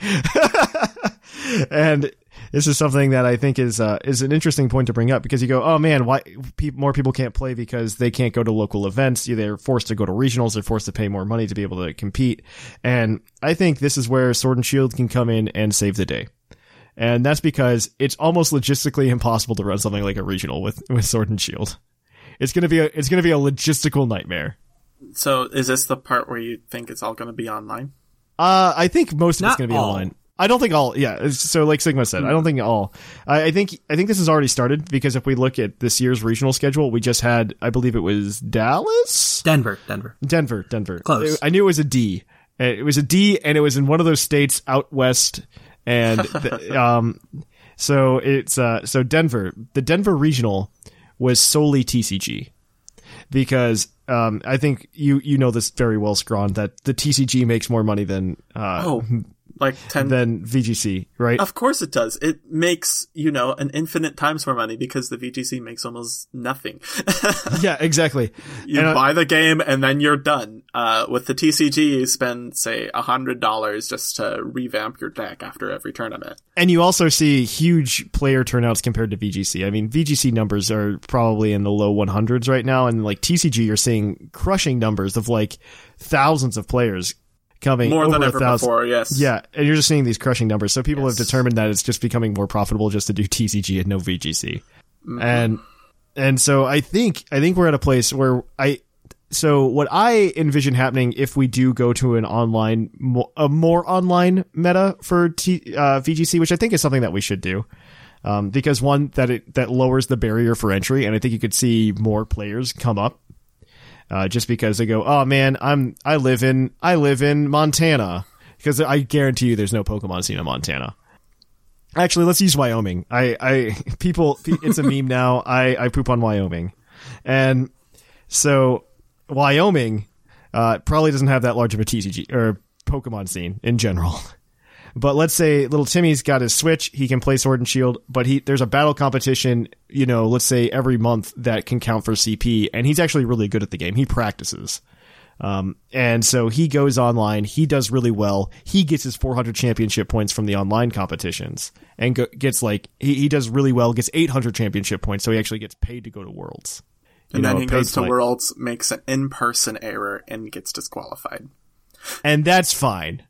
And this is something that I think is an interesting point to bring up, because you go, oh man, why more people can't play because they can't go to local events. They're forced to go to regionals. They're forced to pay more money to be able to compete. And I think this is where Sword and Shield can come in and save the day. And that's because it's almost logistically impossible to run something like a regional with Sword and Shield. It's gonna be a logistical nightmare. So is this the part where you think it's all gonna be online? I think most of it's Not gonna be all. online. I don't think all. Yeah. So like Sigma said, I don't think all. I think this has already started, because if we look at this year's regional schedule, we just had, I believe it was Dallas? Denver. Close. I knew it was a D. It was a D, and it was in one of those states out west. And so Denver, the Denver regional was solely TCG, because I think you know this very well, Scrawn, that the TCG makes more money than like 10 than VGC, right? Of course it does. It makes, an infinite times more money, because the VGC makes almost nothing. Yeah, exactly. You buy the game and then you're done. With the TCG, you spend, say, $100 just to revamp your deck after every tournament. And you also see huge player turnouts compared to VGC. I mean, VGC numbers are probably in the low 100s right now, and like TCG, you're seeing crushing numbers of like thousands of players coming more over than ever 1,000. before. Yes. Yeah, and you're just seeing these crushing numbers. So people have determined that it's just becoming more profitable just to do TCG and no VGC. Mm-hmm. And so I think we're at a place where so what I envision happening if we do go to an a more online meta for VGC, which I think is something that we should do. Because one, that lowers the barrier for entry, and I think you could see more players come up. Just because they go, oh man, I live in Montana, because I guarantee you there's no Pokemon scene in Montana. Actually, let's use Wyoming. It's a meme now. I poop on Wyoming. And so Wyoming, probably doesn't have that large of a TCG or Pokemon scene in general. But let's say little Timmy's got his Switch, he can play Sword and Shield, but there's a battle competition, let's say every month that can count for CP, and he's actually really good at the game. He practices. And so he goes online, he does really well, he gets his 400 championship points from the online competitions, and gets he does really well, gets 800 championship points, so he actually gets paid to go to Worlds. And then he goes to Worlds, makes an in-person error, and gets disqualified. And that's fine.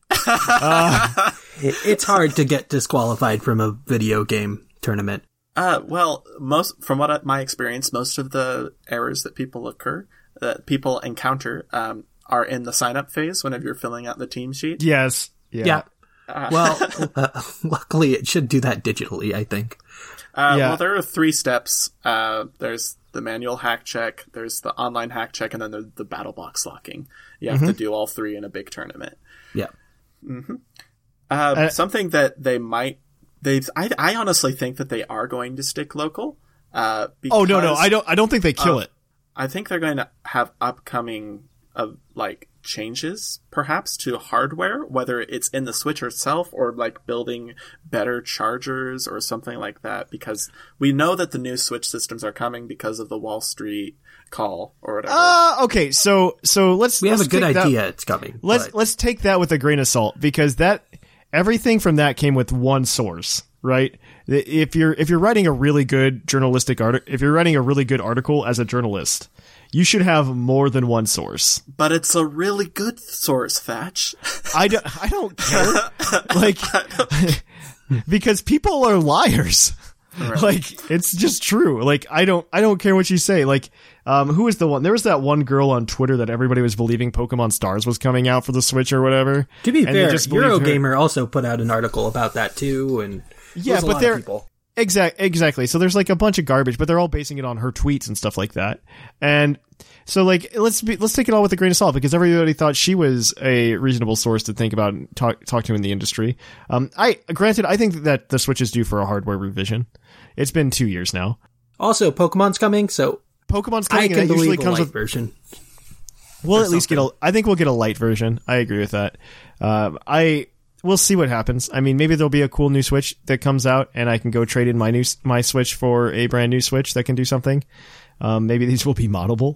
It's hard to get disqualified from a video game tournament. Well, from my experience, most of the errors that people encounter, are in the sign-up phase whenever you're filling out the team sheet. Yes. Yeah. Luckily it should do that digitally, I think. Well, there are 3 steps. There's the manual hack check, there's the online hack check, and then there's the battle box locking. You have to do all 3 in a big tournament. Yeah. Mm-hmm. Something that I honestly think that they are going to stick local. No, I don't think they kill it. I think they're going to have upcoming changes, perhaps, to hardware, whether it's in the Switch itself or building better chargers or something like that, because we know that the new Switch systems are coming because of the Wall Street call or whatever. Okay, so let's have a good idea it's coming. Let's take that with a grain of salt, because everything from that came with one source, right? If you're writing a really good journalistic article, if you're writing a really good article as a journalist, you should have more than one source. But it's a really good source, Thatch. I don't care. Because people are liars. Right. It's just true. I don't care what you say. Who is the one? There was that one girl on Twitter that everybody was believing Pokemon Stars was coming out for the Switch or whatever. To be fair, Eurogamer also put out an article about that too, and yeah, but they're exactly. So there's a bunch of garbage, but they're all basing it on her tweets and stuff like that. And so let's take it all with a grain of salt, because everybody thought she was a reasonable source to think about and talk to in the industry. I think that the Switch is due for a hardware revision. It's been 2 years now. Also, Pokemon's coming, so Pokemon's coming. I can believe usually a comes light with version. We'll at least I think we'll get a light version. I agree with that. We'll see what happens. I mean, maybe there'll be a cool new Switch that comes out, and I can go trade in my Switch for a brand new Switch that can do something. Maybe these will be moddable.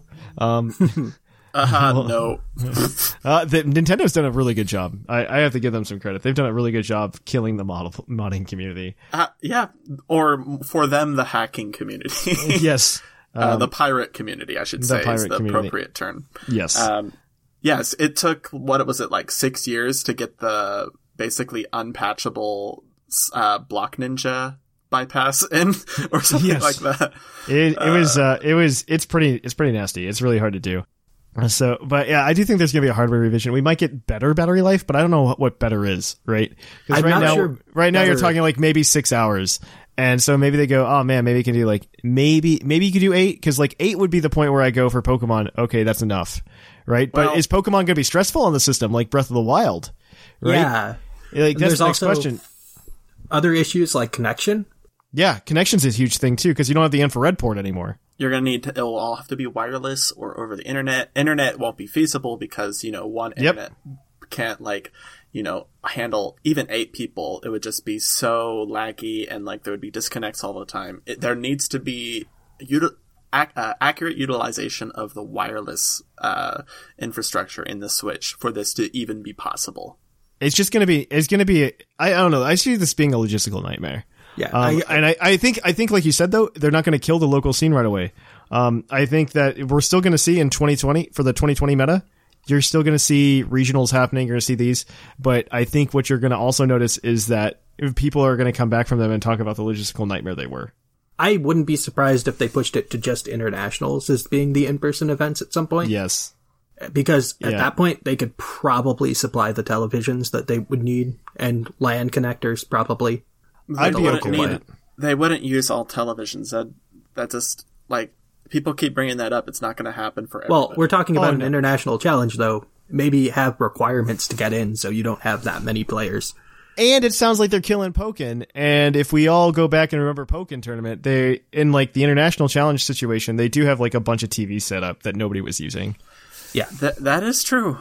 No. Nintendo's done a really good job. I have to give them some credit. They've done a really good job killing the modding community. Yeah, or for them, the hacking community. Yes. The pirate community, I should say, is the appropriate term. Yes. Yes, it took, 6 years to get the basically unpatchable Block Ninja bypass in, or something like that. It's pretty nasty. It's really hard to do. So, but yeah, I do think there's going to be a hardware revision. We might get better battery life, but I don't know what better is, right? Because right now you're talking maybe 6 hours. And so maybe they go, oh man, maybe you can do maybe you could do 8, because 8 would be the point where I go for Pokemon. Okay, that's enough, right? Well, but is Pokemon going to be stressful on the system like Breath of the Wild? Right? Yeah. That's there's the next also question. Other issues like connection. Yeah, connection's a huge thing too, because you don't have the infrared port anymore. You're going to it will all have to be wireless or over the internet. Internet won't be feasible because, one internet can't handle even 8 people. It would just be so laggy, and there would be disconnects all the time. There needs to be accurate utilization of the wireless infrastructure in the Switch for this to even be possible. It's going to be I don't know. I see this being a logistical nightmare. Yeah. I think like you said, though, they're not going to kill the local scene right away. I think that we're still going to see in 2020, for the 2020 meta, you're still going to see regionals happening. You're going to see these. But I think what you're going to also notice is that people are going to come back from them and talk about the logistical nightmare they were. I wouldn't be surprised if they pushed it to just internationals as being the in-person events at some point. Yes. Because at that point, they could probably supply the televisions that they would need, and LAN connectors probably. I'd be okay with it. They wouldn't use all televisions. That just, people keep bringing that up. It's not going to happen for everybody. Well, we're talking about an international challenge, though. Maybe have requirements to get in so you don't have that many players. And it sounds like they're killing Pokken. And if we all go back and remember Pokken tournament, they, in the international challenge situation, they do have a bunch of TV set up that nobody was using. Yeah. That is true.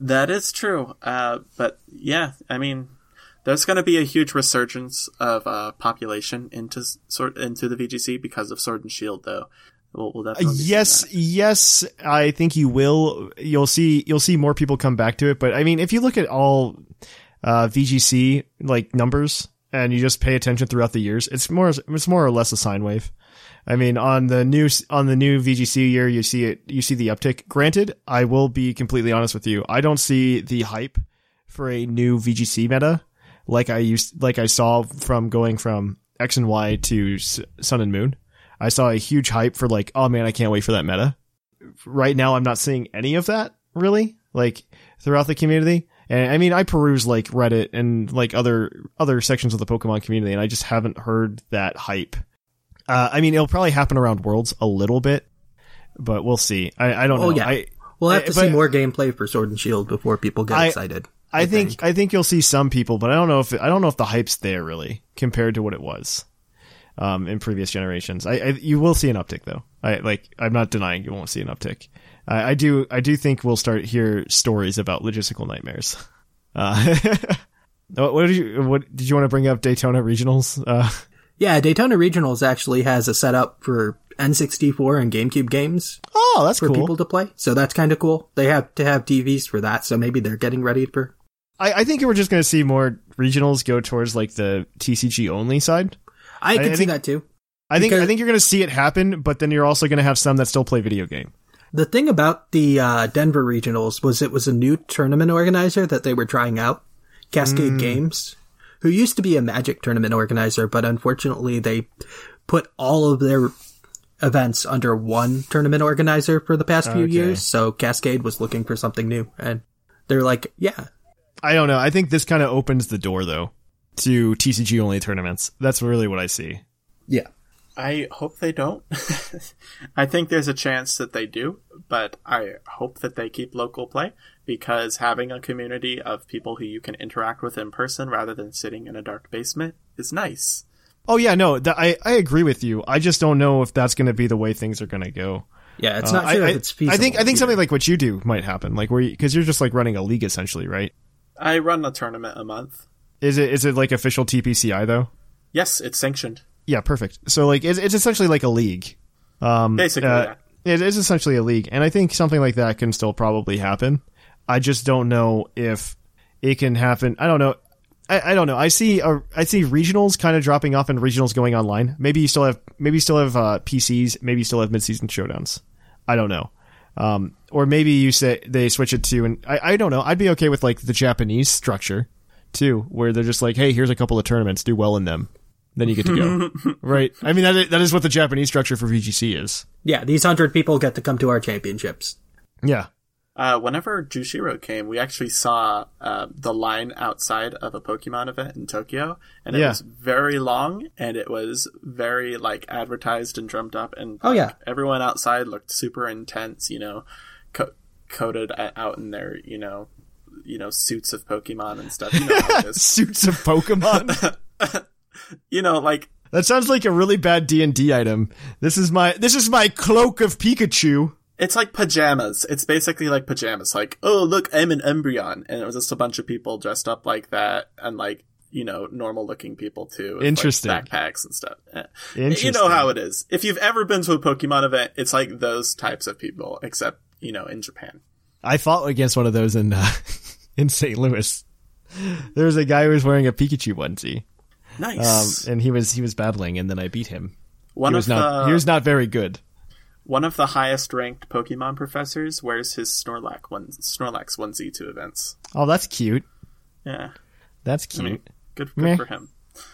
That is true. But yeah, I mean, there's going to be a huge resurgence of population into the VGC because of Sword and Shield, though. We'll definitely yes, I think you will. You'll see more people come back to it. But I mean, if you look at all VGC like numbers and you just pay attention throughout the years, it's more or less a sine wave. I mean, on the new VGC year, you see the uptick. Granted, I will be completely honest with you. I don't see the hype for a new VGC meta like I saw from going from X and Y to Sun and Moon. I saw a huge hype for like, oh man, I can't wait for that meta. Right now, I'm not seeing any of that really, like throughout the community. And I mean, I peruse like Reddit and like other sections of the Pokemon community, and I just haven't heard that hype. I mean, it'll probably happen around Worlds a little bit, but we'll see. I don't know. Yeah. We'll have to see more gameplay for Sword and Shield before people get excited. I think you'll see some people, but I don't know if the hype's there really compared to what it was in previous generations. You will see an uptick though. I'm not denying you won't see an uptick. I do think we'll start hear stories about logistical nightmares. What did you want to bring up? Daytona Regionals? Yeah, Daytona Regionals actually has a setup for N64 and GameCube games. Oh, that's for cool. People to play. So that's kind of cool. They have to have TVs for that, so maybe they're getting ready for. I think we're just going to see more regionals go towards like the TCG only side. I can see that too. I think you're going to see it happen, but then you're also going to have some that still play video game. The thing about the Denver Regionals was it was a new tournament organizer that they were trying out, Cascade Games, who used to be a Magic tournament organizer, but unfortunately they put all of their events under one tournament organizer for the past few years, so Cascade was looking for something new, and they're like, yeah. I don't know. I think this kind of opens the door, though, to TCG-only tournaments. That's really what I see. Yeah. I hope they don't. I think there's a chance that they do, but I hope that they keep local play, because having a community of people who you can interact with in person rather than sitting in a dark basement is nice. Oh, yeah, no, I agree with you. I just don't know if that's going to be the way things are going to go. Yeah, it's not sure if it's feasible. I think something like what you do might happen, like because you're just like running a league essentially, right? I run a tournament a month. Is it like official TPCI though? Yes, it's sanctioned. Yeah, perfect. So like it's essentially like a league. Basically, yeah. It is essentially a league, and I think something like that can still probably happen. I just don't know if it can happen. I don't know. I don't know. I see regionals kind of dropping off and regionals going online. Maybe you still have PCs. Maybe you still have mid-season showdowns. I don't know. Or maybe you say they switch it to, and I don't know. I'd be okay with like the Japanese structure too, where they're just like, hey, here's a couple of tournaments, do well in them, then you get to go. Right? I mean, that is what the Japanese structure for VGC is. Yeah, these 100 people get to come to our championships. Yeah. Whenever Jushiro came, we actually saw the line outside of a Pokemon event in Tokyo, and it was very long, and it was very like advertised and drummed up, and everyone outside looked super intense, coated out in their suits of Pokemon and stuff. You know how it is. Suits of Pokemon. Like that sounds like a really bad D&D item. This is my cloak of Pikachu. It's like pajamas. It's basically like pajamas. Like, oh, look, I'm an Umbreon. And it was just a bunch of people dressed up like that, and like, normal looking people too. With, interesting. Like, backpacks and stuff. Interesting. You know how it is. If you've ever been to a Pokemon event, it's like those types of people, except, in Japan. I fought against one of those in St. Louis. There was a guy who was wearing a Pikachu onesie. Nice. And he was battling, and then I beat him. He was not very good. One of the highest ranked Pokemon professors wears his Snorlax onesie to events. Oh, that's cute. Yeah. That's cute. I mean, good for him.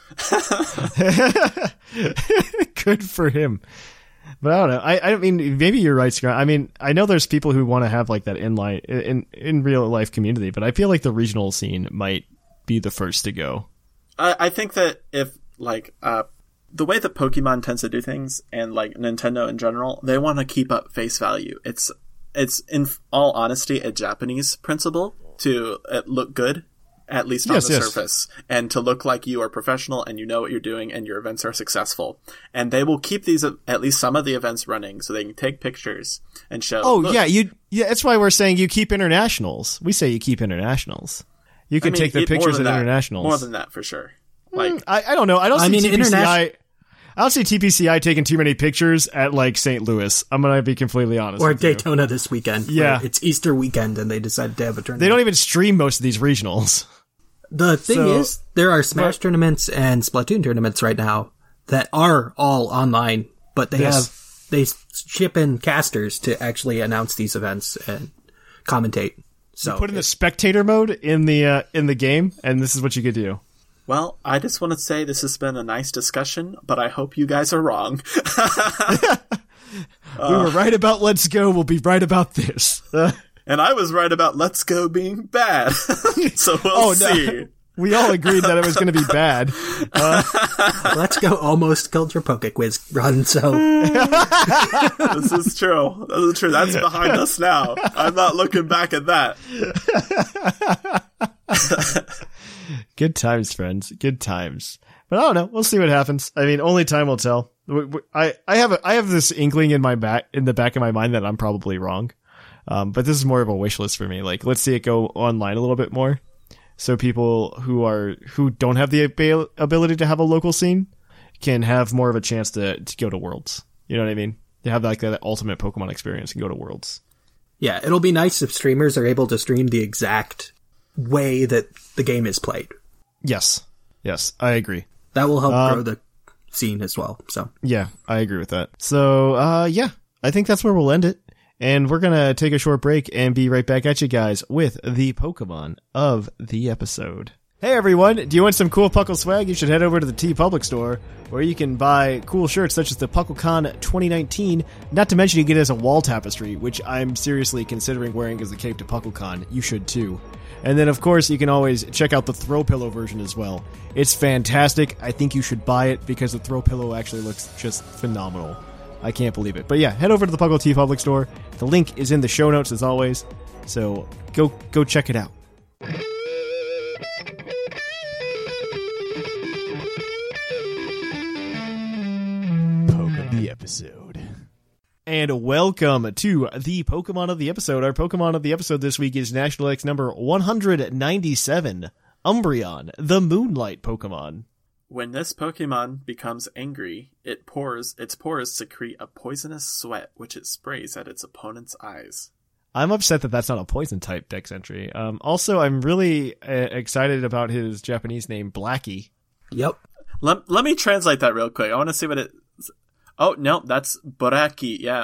Good for him. But I don't know. I mean, maybe you're right, Scott. I mean, I know there's people who want to have like that in real life community, but I feel like the regional scene might be the first to go. I think that if like the way that Pokemon tends to do things, and like Nintendo in general, they want to keep up face value. It's in all honesty a Japanese principle to look good at least on Yes, the yes. surface, and to look like you are professional and you know what you're doing and your events are successful. And they will keep these, at least some of the events running, so they can take pictures and show. Oh, look, yeah, that's why we're saying you keep internationals. We say you keep internationals. You can take the pictures at internationals. More than that, for sure. Like, I don't know. I don't see TPCI. I don't see TPCI taking too many pictures at like St. Louis. I'm gonna be completely honest. Or with you. Daytona this weekend. Yeah. It's Easter weekend and they decided to have a tournament. They don't even stream most of these regionals. The thing is, there are Smash tournaments and Splatoon tournaments right now that are all online, but they ship in casters to actually announce these events and commentate. So Put in the spectator mode in the game, and this is what you could do. well, I just want to say this has been a nice discussion, but I hope you guys are wrong. We were right about Let's Go. We'll be right about this. And I was right about Let's Go being bad. So we'll see. We all agreed that it was going to be bad. Let's Go almost killed your PokeQuiz run, so This is true. That's behind us now. I'm not looking back at that. Good times, friends. Good times. But I don't know. We'll see what happens. I mean, only time will tell. I have this inkling in the back of my mind that I'm probably wrong. But this is more of a wish list for me. Like, let's see it go online a little bit more. So people who don't have the ability to have a local scene can have more of a chance to go to Worlds. You know what I mean? To have like that ultimate Pokemon experience and go to Worlds. yeah, it'll be nice if streamers are able to stream the exact way that the game is played. Yes, I agree. That will help grow the scene as well. So yeah, I agree with that. So yeah, I think that's where we'll end it. And we're going to take a short break and be right back at you guys with the Pokemon of the episode. Hey everyone, do you want some cool Puckle swag? You should head over to the TeePublic store, where you can buy cool shirts such as the PuckleCon 2019, not to mention you get it as a wall tapestry, which I'm seriously considering wearing as the cape to PuckleCon. You should too. And then of course you can always check out the Throw Pillow version as well. It's fantastic. I think you should buy it because the Throw Pillow actually looks just phenomenal. I can't believe it. But yeah, head over to the Puckle TeePublic store. The link is in the show notes as always. So go check it out. Poke of the episode. And welcome to the Pokemon of the episode. Our Pokemon of the episode this week is National X number 197, Umbreon, the Moonlight Pokemon. When this Pokemon becomes angry, its pores secrete a poisonous sweat, which it sprays at its opponent's eyes. I'm upset that that's not a poison type dex entry. Also, I'm really excited about his Japanese name, Blackie. yep. Let me translate that real quick. I want to see what it... Oh, no, that's Boraki, yeah.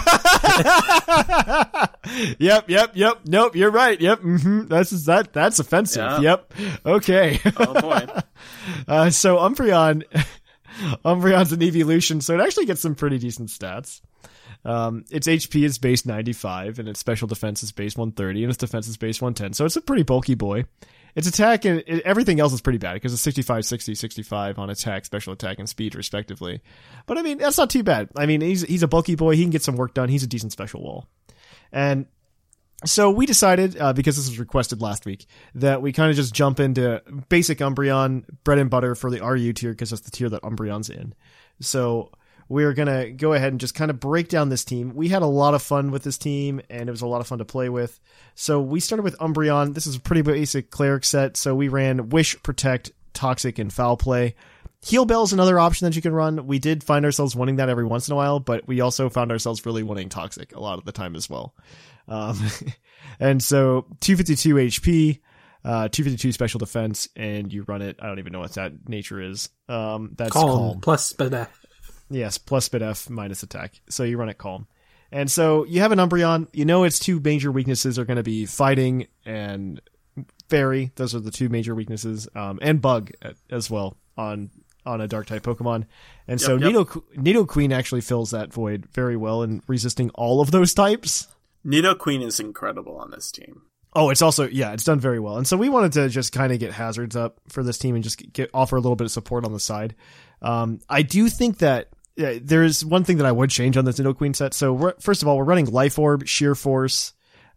Yep. Nope, you're right. Yep. Mm-hmm. That's offensive. Yeah. Yep. Okay. Oh, boy. So Umbreon's an evolution, so it actually gets some pretty decent stats. Its HP is base 95, and its special defense is base 130, and its defense is base 110. So it's a pretty bulky boy. Its attack and everything else is pretty bad because it's 65, 60, 65 on attack, special attack, and speed respectively. But I mean, that's not too bad. I mean, he's a bulky boy. He can get some work done. He's a decent special wall. And so we decided, because this was requested last week, that we kind of just jump into basic Umbreon, bread and butter for the RU tier because that's the tier that Umbreon's in. So we're going to go ahead and just kind of break down this team. We had a lot of fun with this team, and it was a lot of fun to play with. So we started with Umbreon. This is a pretty basic cleric set. So we ran Wish, Protect, Toxic, and Foul Play. Heal Bell is another option that you can run. We did find ourselves wanting that every once in a while, but we also found ourselves really wanting Toxic a lot of the time as well. And so 252 HP, 252 special defense, and you run it. I don't even know what that nature is. That's Calm. Plus Speed F. Yes, plus Speed F minus attack. So you run it Calm. And so you have an Umbreon. You know its two major weaknesses are going to be Fighting and Fairy. Those are the two major weaknesses. And Bug as well on a Dark-type Pokemon. And so Nidoqueen actually fills that void very well in resisting all of those types. Nidoqueen is incredible on this team. Oh, it's also, it's done very well. And so we wanted to just kind of get hazards up for this team and just offer a little bit of support on the side. I do think that there's one thing that I would change on this Nidoqueen set. So first of all, we're running Life Orb, Sheer Force,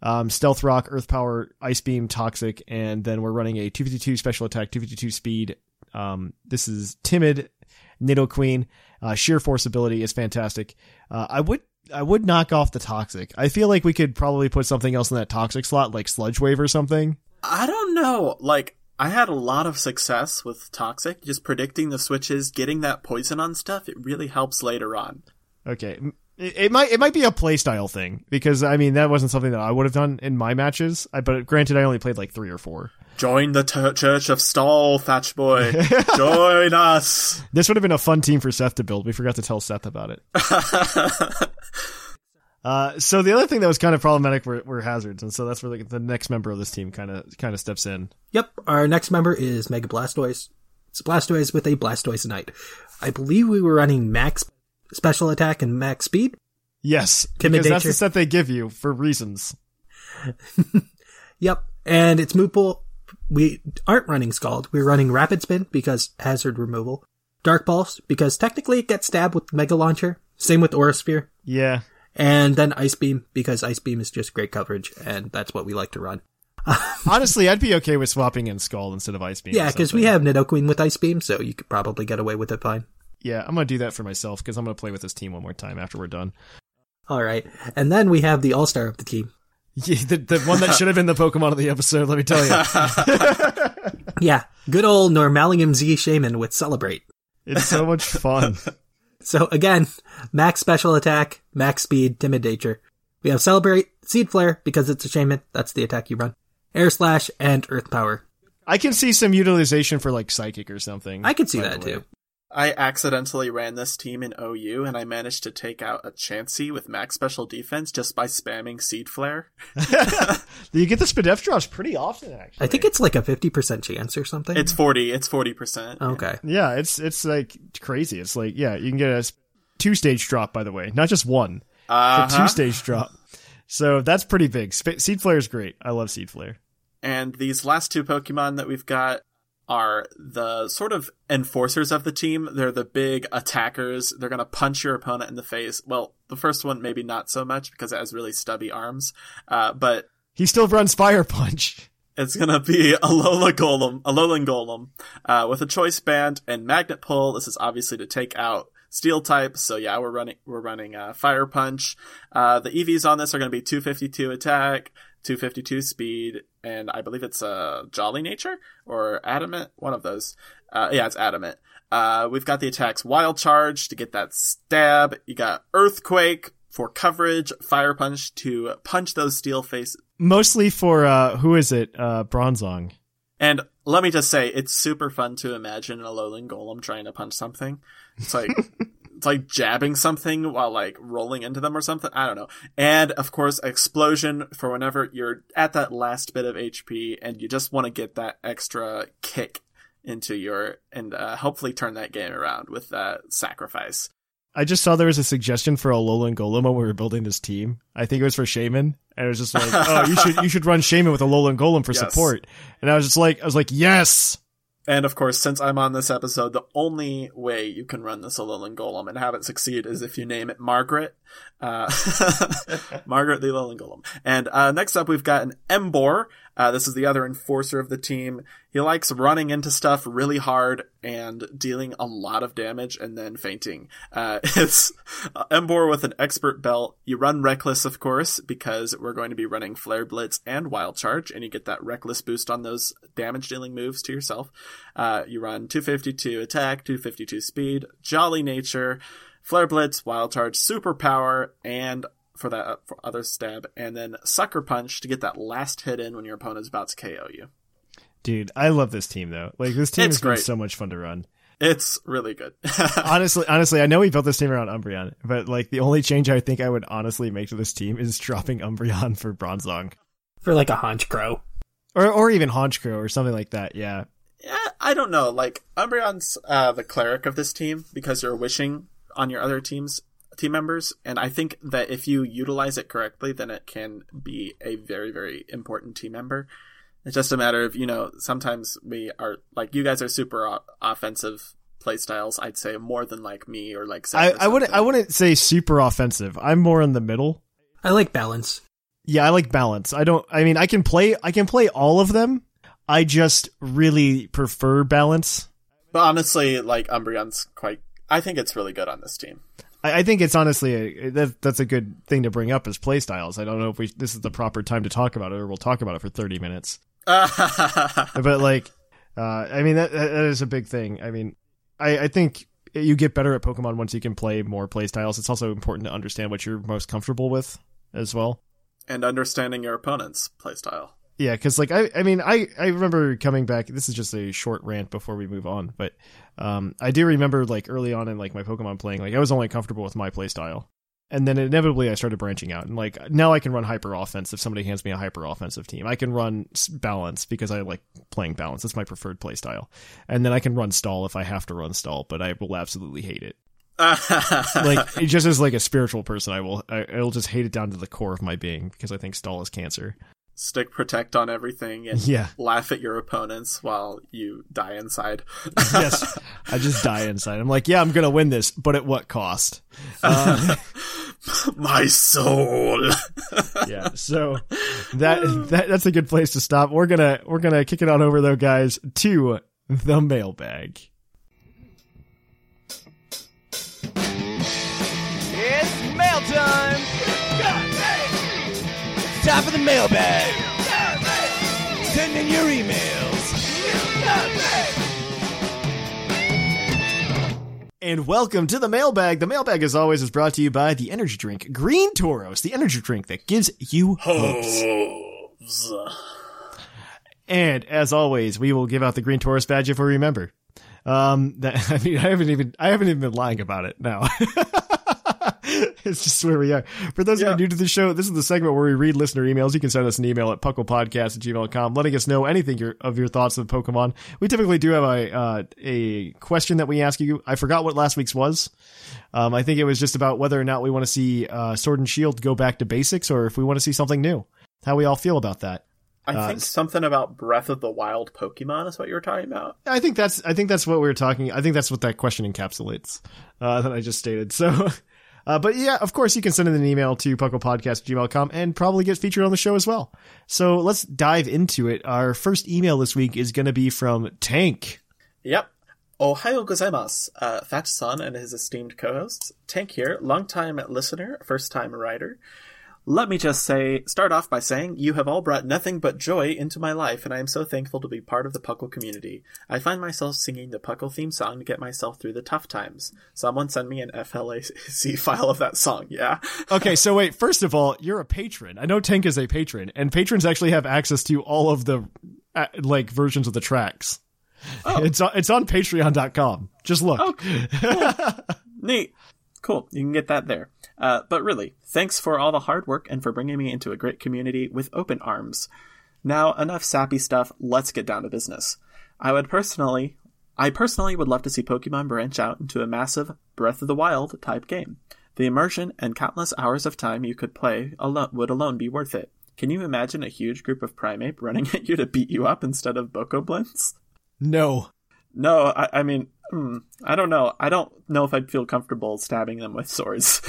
Stealth Rock, Earth Power, Ice Beam, Toxic, and then we're running a 252 special attack, 252 speed. This is Timid, Nidoqueen. Sheer Force ability is fantastic. I would knock off the Toxic. I feel like we could probably put something else in that Toxic slot, like Sludge Wave or something. I don't know. Like, I had a lot of success with Toxic, just predicting the switches, getting that poison on stuff. It really helps later on. Okay. It might be a playstyle thing, because, I mean, that wasn't something that I would have done in my matches, but granted, I only played like 3 or 4. Join the Church of Stall, Thatch Boy. Join us. This would have been a fun team for Seth to build. We forgot to tell Seth about it. So the other thing that was kind of problematic were hazards, and so that's where the next member of this team kind of steps in. Yep, our next member is Mega Blastoise. It's Blastoise with a Blastoise-Knight. I believe we were running max special attack and max speed. Yes, because that's the set they give you for reasons. Yep, and it's Moot Pool. We aren't running Scald. We're running Rapid Spin because hazard removal. Dark Pulse because technically it gets stabbed with Mega Launcher. Same with Aura Sphere. Yeah. And then Ice Beam because Ice Beam is just great coverage, and that's what we like to run. Honestly, I'd be okay with swapping in Scald instead of Ice Beam. Yeah, because we have Nidoqueen with Ice Beam, so you could probably get away with it fine. Yeah, I'm going to do that for myself because I'm going to play with this team one more time after we're done. All right. And then we have the all-star of the team. Yeah, the one that should have been the Pokemon of the episode, let me tell you. Yeah, good old Normalium Z Shaman with Celebrate. It's so much fun. So again, max special attack, max speed, Timid Nature. We have Celebrate, Seed Flare, because it's a Shaman, that's the attack you run. Air Slash, and Earth Power. I can see some utilization for like Psychic or something. I could see that too. I accidentally ran this team in OU, and I managed to take out a Chansey with max special defense just by spamming Seed Flare. You get the Spadef drops pretty often, actually. I think it's like a 50% chance or something. It's 40%. Okay. Yeah, it's like crazy. It's like, yeah, you can get a 2-stage drop, by the way, not just one. It's a 2-stage drop. So that's pretty big. Seed Flare is great. I love Seed Flare. And these last 2 Pokemon that we've got are the sort of enforcers of the team. They're the big attackers. They're going to punch your opponent in the face. Well, the first one maybe not so much because it has really stubby arms. But he still runs Fire Punch. It's going to be Alolan Golem, with a Choice Band and Magnet Pull. This is obviously to take out Steel type. So yeah, we're running Fire Punch. The EVs on this are going to be 252 attack, 252 speed, and I believe it's Jolly Nature or Adamant, one of those. Yeah, it's Adamant. We've got the attacks Wild Charge to get that stab. You got Earthquake for coverage, Fire Punch to punch those steel faces. Mostly for, who is it? Bronzong. And let me just say, it's super fun to imagine an Alolan Golem trying to punch something. It's like, it's like jabbing something while like rolling into them or something. I don't know. And of course, Explosion for whenever you're at that last bit of HP and you just want to get that extra kick into and hopefully turn that game around with that sacrifice. I just saw there was a suggestion for Alolan Golem when we were building this team. I think it was for Shaman. And it was just like, oh, you should run Shaman with Alolan Golem for support. And I was like, yes. And of course, since I'm on this episode, the only way you can run this Alolan Golem and have it succeed is if you name it Margaret. Margaret the Alolan Golem. And next up, we've got an Emboar. This is the other enforcer of the team. He likes running into stuff really hard and dealing a lot of damage and then fainting. It's Emboar with an expert belt. You run Reckless, of course, because we're going to be running Flare Blitz and Wild Charge, and you get that Reckless boost on those damage-dealing moves to yourself. You run 252 attack, 252 speed, Jolly Nature, Flare Blitz, Wild Charge, Super Power, and for other stab, and then Sucker Punch to get that last hit in when your opponent's about to KO you. Dude, I love this team though. Like, this team has been so much fun to run. It's really good. honestly, I know we built this team around Umbreon, but like the only change I think I would honestly make to this team is dropping Umbreon for Bronzong. For like a Honchkrow. Or even Honchkrow or something like that, yeah. Yeah, I don't know. Like, Umbreon's the cleric of this team because you're wishing on your other team members, and I think that if you utilize it correctly, then it can be a very, very important team member. It's just a matter of, sometimes we are, like, you guys are super offensive playstyles, I'd say, more than, like, me or, like, I wouldn't say super offensive. I'm more in the middle. I like balance. Yeah, I like balance. I can play all of them. I just really prefer balance. But honestly, like, Umbreon's I think it's really good on this team. I think it's honestly that's a good thing to bring up as playstyles. I don't know if this is the proper time to talk about it, or we'll talk about it for 30 minutes. But like, that is a big thing. I mean, I think you get better at Pokemon once you can play more playstyles. It's also important to understand what you're most comfortable with as well, and understanding your opponent's playstyle. Yeah, because like I remember coming back. This is just a short rant before we move on, but I do remember like early on in like my Pokemon playing, like I was only comfortable with my playstyle, and then inevitably I started branching out, and like now I can run hyper offense if somebody hands me a hyper offensive team. I can run balance because I like playing balance. That's my preferred playstyle, and then I can run stall if I have to run stall, but I will absolutely hate it. Like just as like a spiritual person, I'll just hate it down to the core of my being because I think stall is cancer. Stick protect on everything and laugh at your opponents while you die inside. Yes, I just die inside. I'm like, I'm gonna win this, but at what cost? My soul. Yeah, so that's a good place to stop. We're gonna kick it on over though, guys, to the mailbag. It's mail time. Time for the mailbag. Send in your emails. And welcome to the mailbag. The mailbag, as always, is brought to you by the energy drink Green Tauros, the energy drink that gives you hopes. And as always, we will give out the Green Tauros badge if we remember. I haven't even been lying about it now. It's just where we are. For those of you new to the show, this is the segment where we read listener emails. You can send us an email at pucklepodcast@gmail.com, letting us know anything of your thoughts of Pokemon. We typically do have a question that we ask you. I forgot what last week's was. I think it was just about whether or not we want to see Sword and Shield go back to basics, or if we want to see something new. How we all feel about that. I think something about Breath of the Wild Pokemon is what you were talking about. I think that's what we were talking. I think that's what that question encapsulates that I just stated. So. But yeah, of course, you can send in an email to pucklepodcast@gmail.com and probably get featured on the show as well. So let's dive into it. Our first email this week is going to be from Tank. Yep. Ohayo gozaimasu, Thatch-san and his esteemed co-hosts. Tank here, long-time listener, first-time writer. Let me just start off by saying, you have all brought nothing but joy into my life, and I am so thankful to be part of the Puckle community. I find myself singing the Puckle theme song to get myself through the tough times. Someone send me an FLAC file of that song, yeah? Okay, so wait, first of all, you're a patron. I know Tank is a patron, and patrons actually have access to all of the, versions of the tracks. Oh. It's on patreon.com. Just look. Okay. Cool. Neat. Cool. You can get that there. But really, thanks for all the hard work and for bringing me into a great community with open arms. Now, enough sappy stuff. Let's get down to business. I personally would love to see Pokemon branch out into a massive Breath of the Wild type game. The immersion and countless hours of time you could play would alone be worth it. Can you imagine a huge group of Primeape running at you to beat you up instead of Bokoblins? No, I mean, I don't know. I don't know if I'd feel comfortable stabbing them with swords.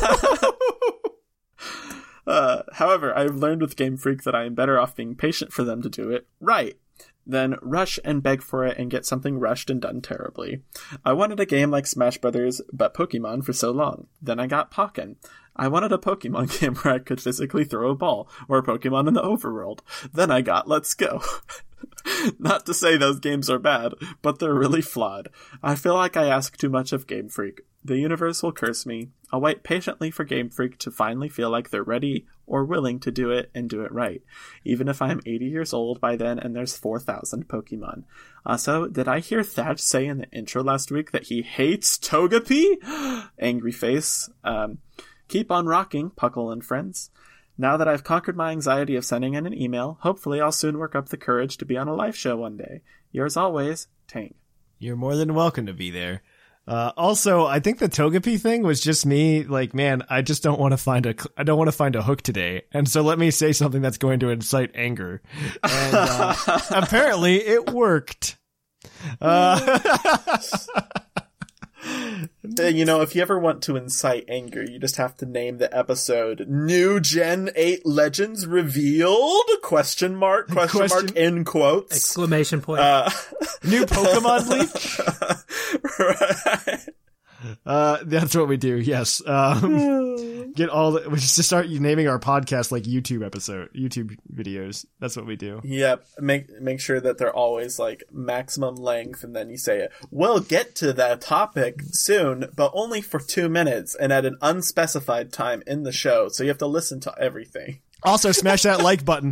However, I've learned with Game Freak that I am better off being patient for them to do it right than rush and beg for it and get something rushed and done terribly. I wanted a game like Smash Brothers, but Pokemon for so long. Then I got Pokken. I wanted a Pokemon game where I could physically throw a ball, or Pokemon in the overworld. Then I got Let's Go. Not to say those games are bad, but they're really flawed. I feel like I ask too much of Game Freak. The universe will curse me. I'll wait patiently for Game Freak to finally feel like they're ready or willing to do it and do it right, even if I'm 80 years old by then and there's 4,000 Pokemon. Also, did I hear Thatch say in the intro last week that he hates Togepi? Angry face. Keep on rocking, Puckle and friends. Now that I've conquered my anxiety of sending in an email, hopefully I'll soon work up the courage to be on a live show one day. Yours always, Tank. You're more than welcome to be there. Also, I think the Togepi thing was just me, like, man, I just don't want to find a hook today. And so let me say something that's going to incite anger. And apparently it worked. if you ever want to incite anger, you just have to name the episode New Gen 8 Legends Revealed? Question mark in quotes. Exclamation point. New Pokemon leak? Right. That's what we do. Yes. Get we just start naming our podcast like YouTube videos. That's what we do. Yep. Make sure that they're always like maximum length, and then you say it. We'll get to that topic soon, but only for 2 minutes and at an unspecified time in the show. So you have to listen to everything. Also, smash that like button.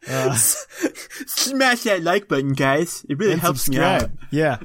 Smash that like button, guys. It really helps me out. Yeah.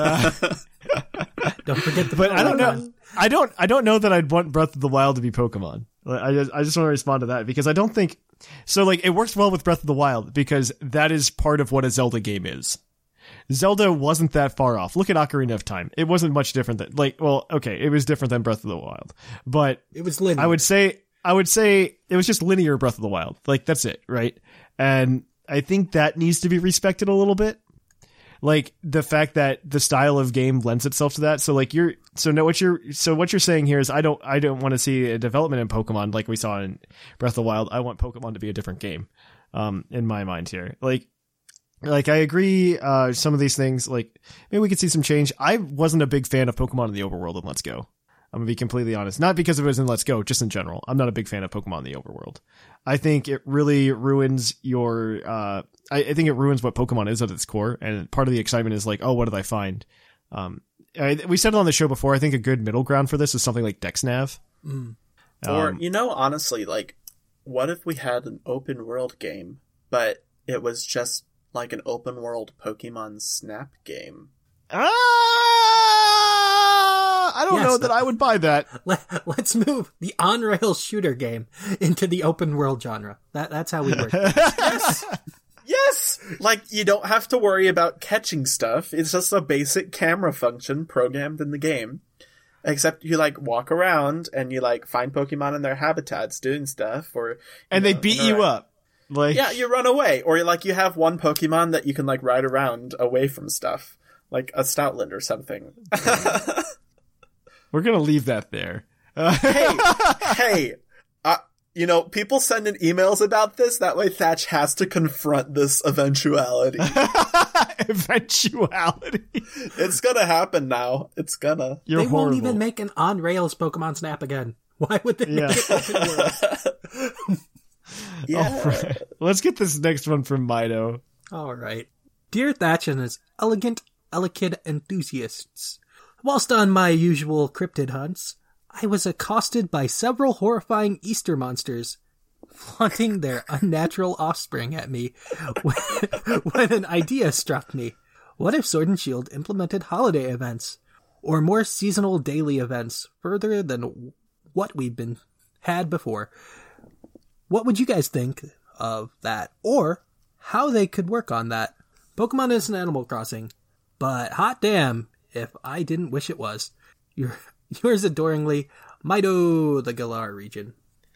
Don't forget the. But I don't know. I don't know that I'd want Breath of the Wild to be Pokemon. I just want to respond to that because I don't think so. Like, it works well with Breath of the Wild because that is part of what a Zelda game is. Zelda wasn't that far off. Look at Ocarina of Time. It wasn't much different than it was different than Breath of the Wild, but it was linear. I would say it was just linear Breath of the Wild. Like, that's it, right? And I think that needs to be respected a little bit. Like, the fact that the style of game lends itself to that. So like what you're saying here is I don't want to see a development in Pokemon like we saw in Breath of the Wild. I want Pokemon to be a different game. In my mind here. Like I agree, some of these things, like, maybe we could see some change. I wasn't a big fan of Pokemon in the overworld in Let's Go. I'm gonna be completely honest. Not because it was in Let's Go, just in general. I'm not a big fan of Pokemon in the overworld. I think it really ruins I think it ruins what Pokemon is at its core, and part of the excitement is like, oh, what did I find? We said it on the show before, I think a good middle ground for this is something like DexNav. Or, honestly, like, what if we had an open world game, but it was just like an open world Pokemon Snap game? I don't know that I would buy that. Let's move the on-rails shooter game into the open world genre. That's how we work. Yes! Like, you don't have to worry about catching stuff. It's just a basic camera function programmed in the game. Except you, like, walk around and you, like, find Pokemon in their habitats doing stuff, or... And they beat you up. Like... Yeah, you run away. Or, like, you have one Pokemon that you can, like, ride around away from stuff. Like a Stoutland or something. We're gonna leave that there. Hey, people send in emails about this. That way Thatch has to confront this eventuality. Eventuality. It's gonna happen now. It's gonna. They won't even make an on-rails Pokemon Snap again. Why would they make it open world? Yeah. Right. Let's get this next one from Mido. All right. Dear Thatch and his elegant Elekid enthusiasts. Whilst on my usual cryptid hunts, I was accosted by several horrifying Easter monsters, flaunting their unnatural offspring at me when an idea struck me. What if Sword and Shield implemented holiday events, or more seasonal daily events, further than what we've had before? What would you guys think of that, or how they could work on that? Pokemon is an Animal Crossing, but hot damn if I didn't wish it was. Yours adoringly, Mido, the Galar region.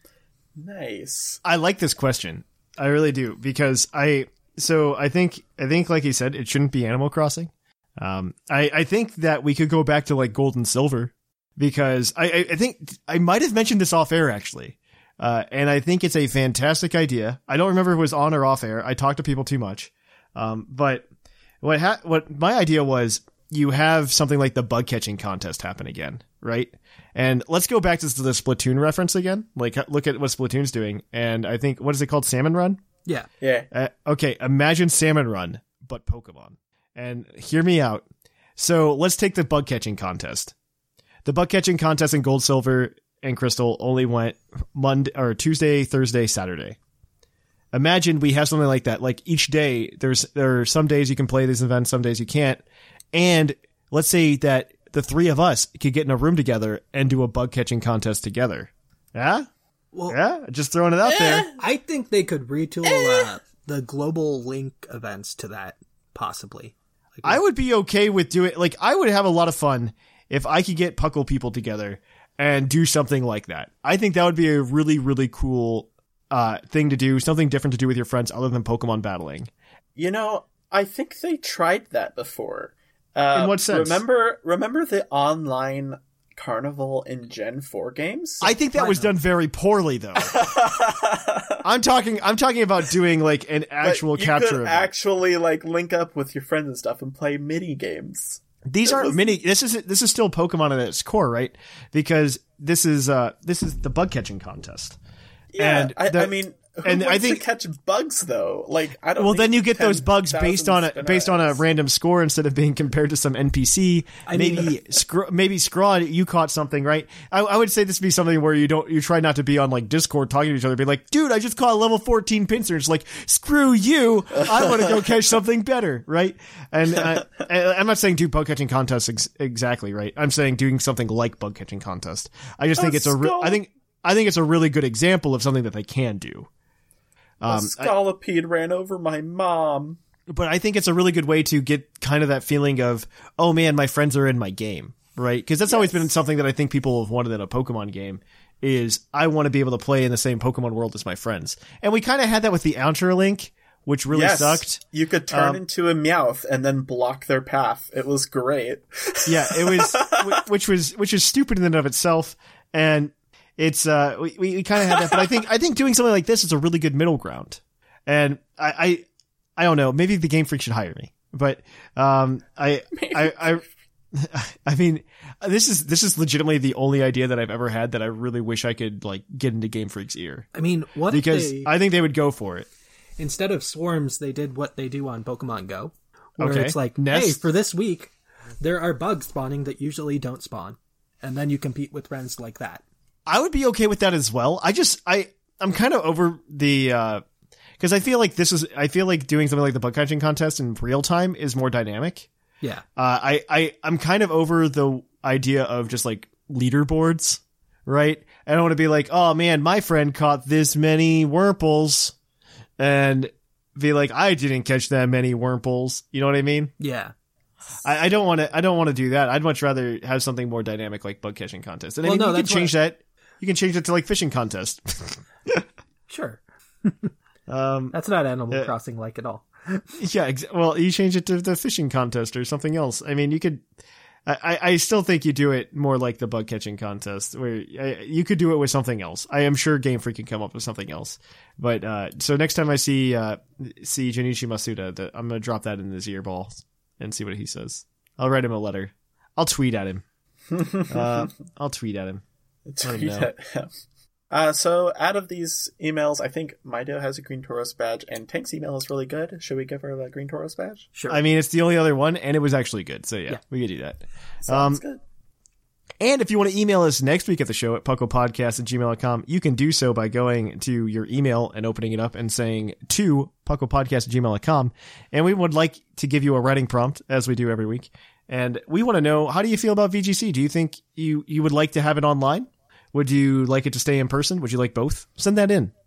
Nice. I like this question. I really do, because I think like you said, it shouldn't be Animal Crossing. I think that we could go back to like Gold and Silver, because I think I might have mentioned this off air actually. And I think it's a fantastic idea. I don't remember if it was on or off air. I talked to people too much. But what my idea was, you have something like the bug catching contest happen again, right? And let's go back to the Splatoon reference again. Like, look at what Splatoon's doing. And I think, what is it called? Salmon Run? Yeah. Okay. Imagine Salmon Run, but Pokemon. And hear me out. So let's take the bug catching contest. The bug catching contest in Gold, Silver, and Crystal only went Monday or Tuesday, Thursday, Saturday. Imagine we have something like that. Like, each day, there are some days you can play these events, some days you can't. And let's say that the three of us could get in a room together and do a bug catching contest together. Yeah? Well, yeah? Just throwing it out there. I think they could retool the global link events to that, possibly. Like, I would be okay with doing, like, I would have a lot of fun if I could get Puckle people together and do something like that. I think that would be a really, really cool thing to do, something different to do with your friends other than Pokemon battling. I think they tried that before. In what sense? Remember the online Carnival in Gen 4 games? I think that was done very poorly, though. I'm talking about doing like an actual capture. You could actually like link up with your friends and stuff and play mini games. These aren't mini. This is still Pokemon at its core, right? Because this is the bug catching contest. Yeah, and I mean, who wants to catch bugs though? Like, I don't. Well, then you get those bugs based on a random score instead of being compared to some NPC. Maybe Scraw, you caught something, right? I would say this would be something where you try not to be on like Discord talking to each other. Be like, dude, I just caught a level 14 Pinsir. It's like, screw you. I want to go catch something better, right? And I'm not saying do bug catching contests exactly, right? I'm saying doing something like bug catching contest. I just think I think it's a really good example of something that they can do. A Scolipede ran over my mom. But I think it's a really good way to get kind of that feeling of, oh man, my friends are in my game, right? Because that's always been something that I think people have wanted in a Pokemon game, is I want to be able to play in the same Pokemon world as my friends. And we kind of had that with the Outer Link, which really sucked. You could turn into a Meowth and then block their path. It was great. Yeah, it was, which is stupid in and of itself. And it's we kind of had that, but I think doing something like this is a really good middle ground. And I don't know, maybe the Game Freak should hire me, but I mean, this is legitimately the only idea that I've ever had that I really wish I could like get into Game Freak's ear. I mean, I think they would go for it. Instead of swarms, they did what they do on Pokemon Go, where it's like, hey, for this week, there are bugs spawning that usually don't spawn, and then you compete with friends like that. I would be okay with that as well. I'm kind of over the, cause I feel like doing something like the bug catching contest in real time is more dynamic. Yeah. I'm kind of over the idea of just like leaderboards, right? I don't want to be like, oh man, my friend caught this many Wurmples and be like, I didn't catch that many Wurmples. You know what I mean? Yeah. I don't want to do that. I'd much rather have something more dynamic like bug catching contest. And you can change that. You can change that to like fishing contest. Sure. That's not Animal Crossing like at all. Yeah. Well, you change it to the fishing contest or something else. I mean, you could. I still think you do it more like the bug catching contest, where you could do it with something else. I am sure Game Freak can come up with something else. But so next time I see Junichi Masuda, I'm gonna drop that in his earball and see what he says. I'll write him a letter. I'll tweet at him. So out of these emails, I think Mido has a Green Tauros badge, and Tank's email is really good. Should we give her the Green Tauros badge? Sure. I mean, it's the only other one, and it was actually good. So yeah. We could do that. Sounds good. And if you want to email us next week at the show at pucklepodcast@gmail.com, you can do so by going to your email and opening it up and saying to pucklepodcast@gmail.com. And we would like to give you a writing prompt, as we do every week. And we want to know, how do you feel about VGC? Do you think you would like to have it online? Would you like it to stay in person? Would you like both? Send that in.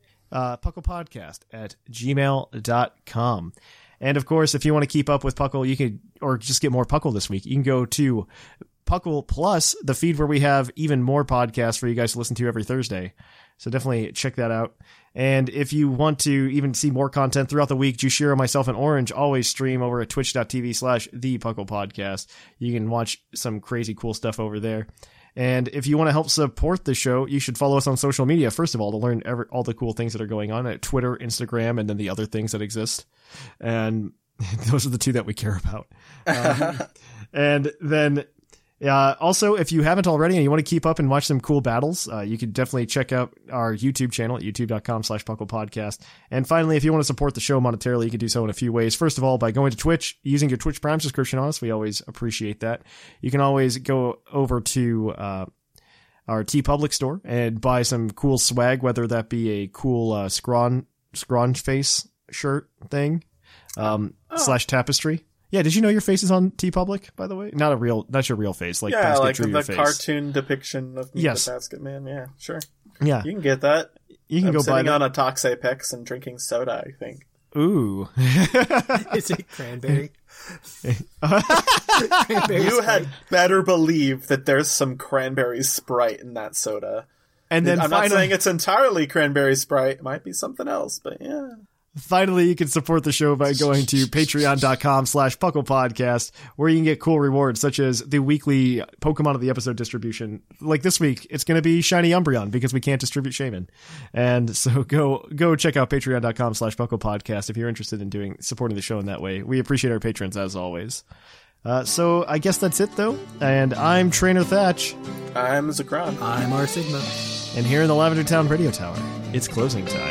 pucklepodcast@gmail.com. And of course, if you want to keep up with Puckle, you could, or just get more Puckle this week, you can go to Puckle Plus, the feed where we have even more podcasts for you guys to listen to every Thursday. So definitely check that out. And if you want to even see more content throughout the week, Jushiro, myself, and Orange always stream over at twitch.tv/thepucklepodcast. You can watch some crazy cool stuff over there. And if you want to help support the show, you should follow us on social media, first of all, to learn all the cool things that are going on at Twitter, Instagram, and then the other things that exist. And those are the two that we care about. And then also, if you haven't already and you want to keep up and watch some cool battles, you can definitely check out our YouTube channel at youtube.com/pucklepodcast. And finally, if you want to support the show monetarily, you can do so in a few ways. First of all, by going to Twitch, using your Twitch Prime subscription on us. We always appreciate that. You can always go over to our TeePublic store and buy some cool swag, whether that be a cool scrawn face shirt thing, / tapestry. Yeah, did you know your face is on TeePublic, by the way? Not your real face, like Basket like drew your face. The cartoon depiction of me, the Basket Man. Yeah, sure. Yeah, you can get that. You can go buy that. On a Toxapex and drinking soda, I think. Ooh, is it cranberry? You had better believe that there's some cranberry Sprite in that soda. And then I'm not saying it's entirely cranberry Sprite. It might be something else, but yeah. Finally, you can support the show by going to patreon.com/PucklePodcast, where you can get cool rewards such as the weekly Pokemon of the Episode distribution. Like this week, it's going to be Shiny Umbreon because we can't distribute Shaman. And so go check out patreon.com/PucklePodcast if you're interested in supporting the show in that way. We appreciate our patrons as always. So I guess that's it though. And I'm Trainer Thatch. I'm Zagran. I'm R Sigma. And here in the Lavender Town Radio Tower, it's closing time.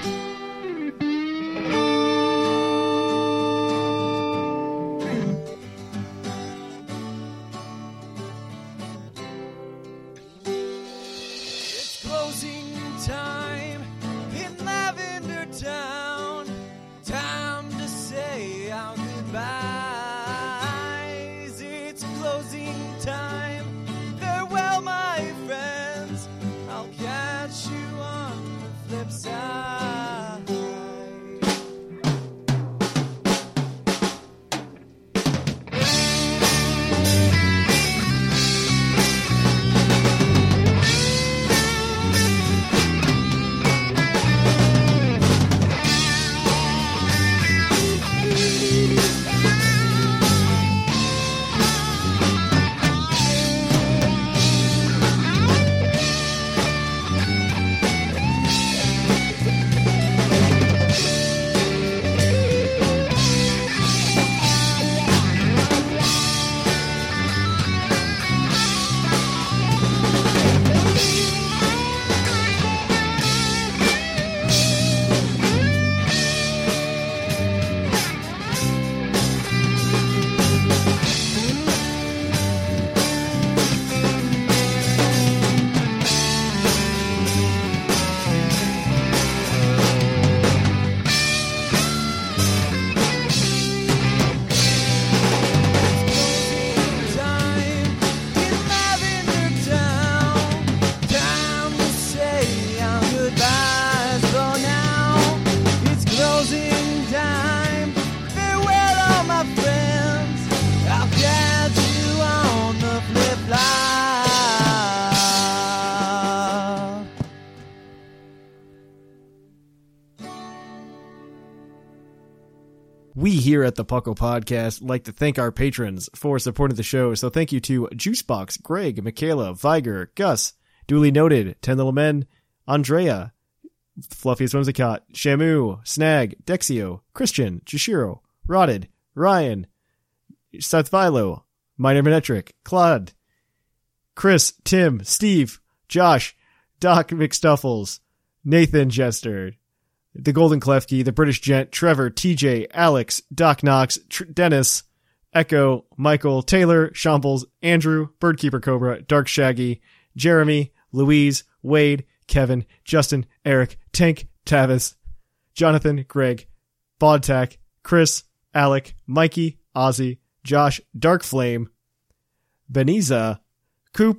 We here at the Puckle Podcast like to thank our patrons for supporting the show. So thank you to Juicebox, Greg, Michaela, Viger, Gus, Duly Noted, 10 Little Men, Andrea, Fluffy Swimsicott, Shamu, Snag, Dexio, Christian, Jashiro, Rotted, Ryan, Seth Vilo, Minor Manetric, Claude, Chris, Tim, Steve, Josh, Doc McStuffles, Nathan Jester, The Golden Klefki, The British Gent, Trevor, TJ, Alex, Doc Knox, Dennis, Echo, Michael, Taylor, Shambles, Andrew, Birdkeeper Cobra, Dark Shaggy, Jeremy, Louise, Wade, Kevin, Justin, Eric, Tank, Tavis, Jonathan, Greg, Bodtack, Chris, Alec, Mikey, Ozzy, Josh, Dark Flame, Beniza, Coop,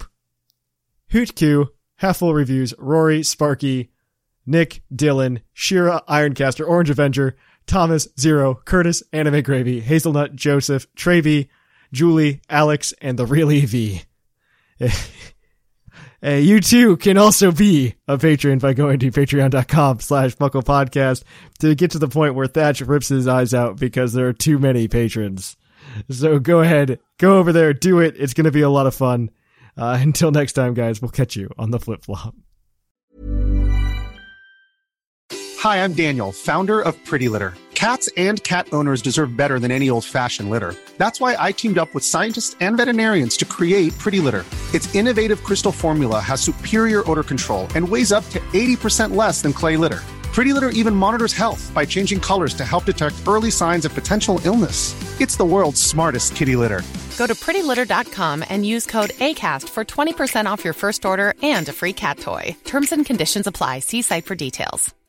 Hootq, Half-Full Reviews, Rory, Sparky, Nick, Dylan, Shira, Ironcaster, Orange Avenger, Thomas, Zero, Curtis, Anime Gravy, Hazelnut, Joseph, Travy, Julie, Alex, and the real EV. Hey, you too can also be a patron by going to patreon.com/PucklePodcast to get to the point where Thatch rips his eyes out because there are too many patrons. So go ahead, go over there, do it. It's going to be a lot of fun. Until next time, guys, we'll catch you on the flip-flop. Hi, I'm Daniel, founder of Pretty Litter. Cats and cat owners deserve better than any old-fashioned litter. That's why I teamed up with scientists and veterinarians to create Pretty Litter. Its innovative crystal formula has superior odor control and weighs up to 80% less than clay litter. Pretty Litter even monitors health by changing colors to help detect early signs of potential illness. It's the world's smartest kitty litter. Go to prettylitter.com and use code ACAST for 20% off your first order and a free cat toy. Terms and conditions apply. See site for details.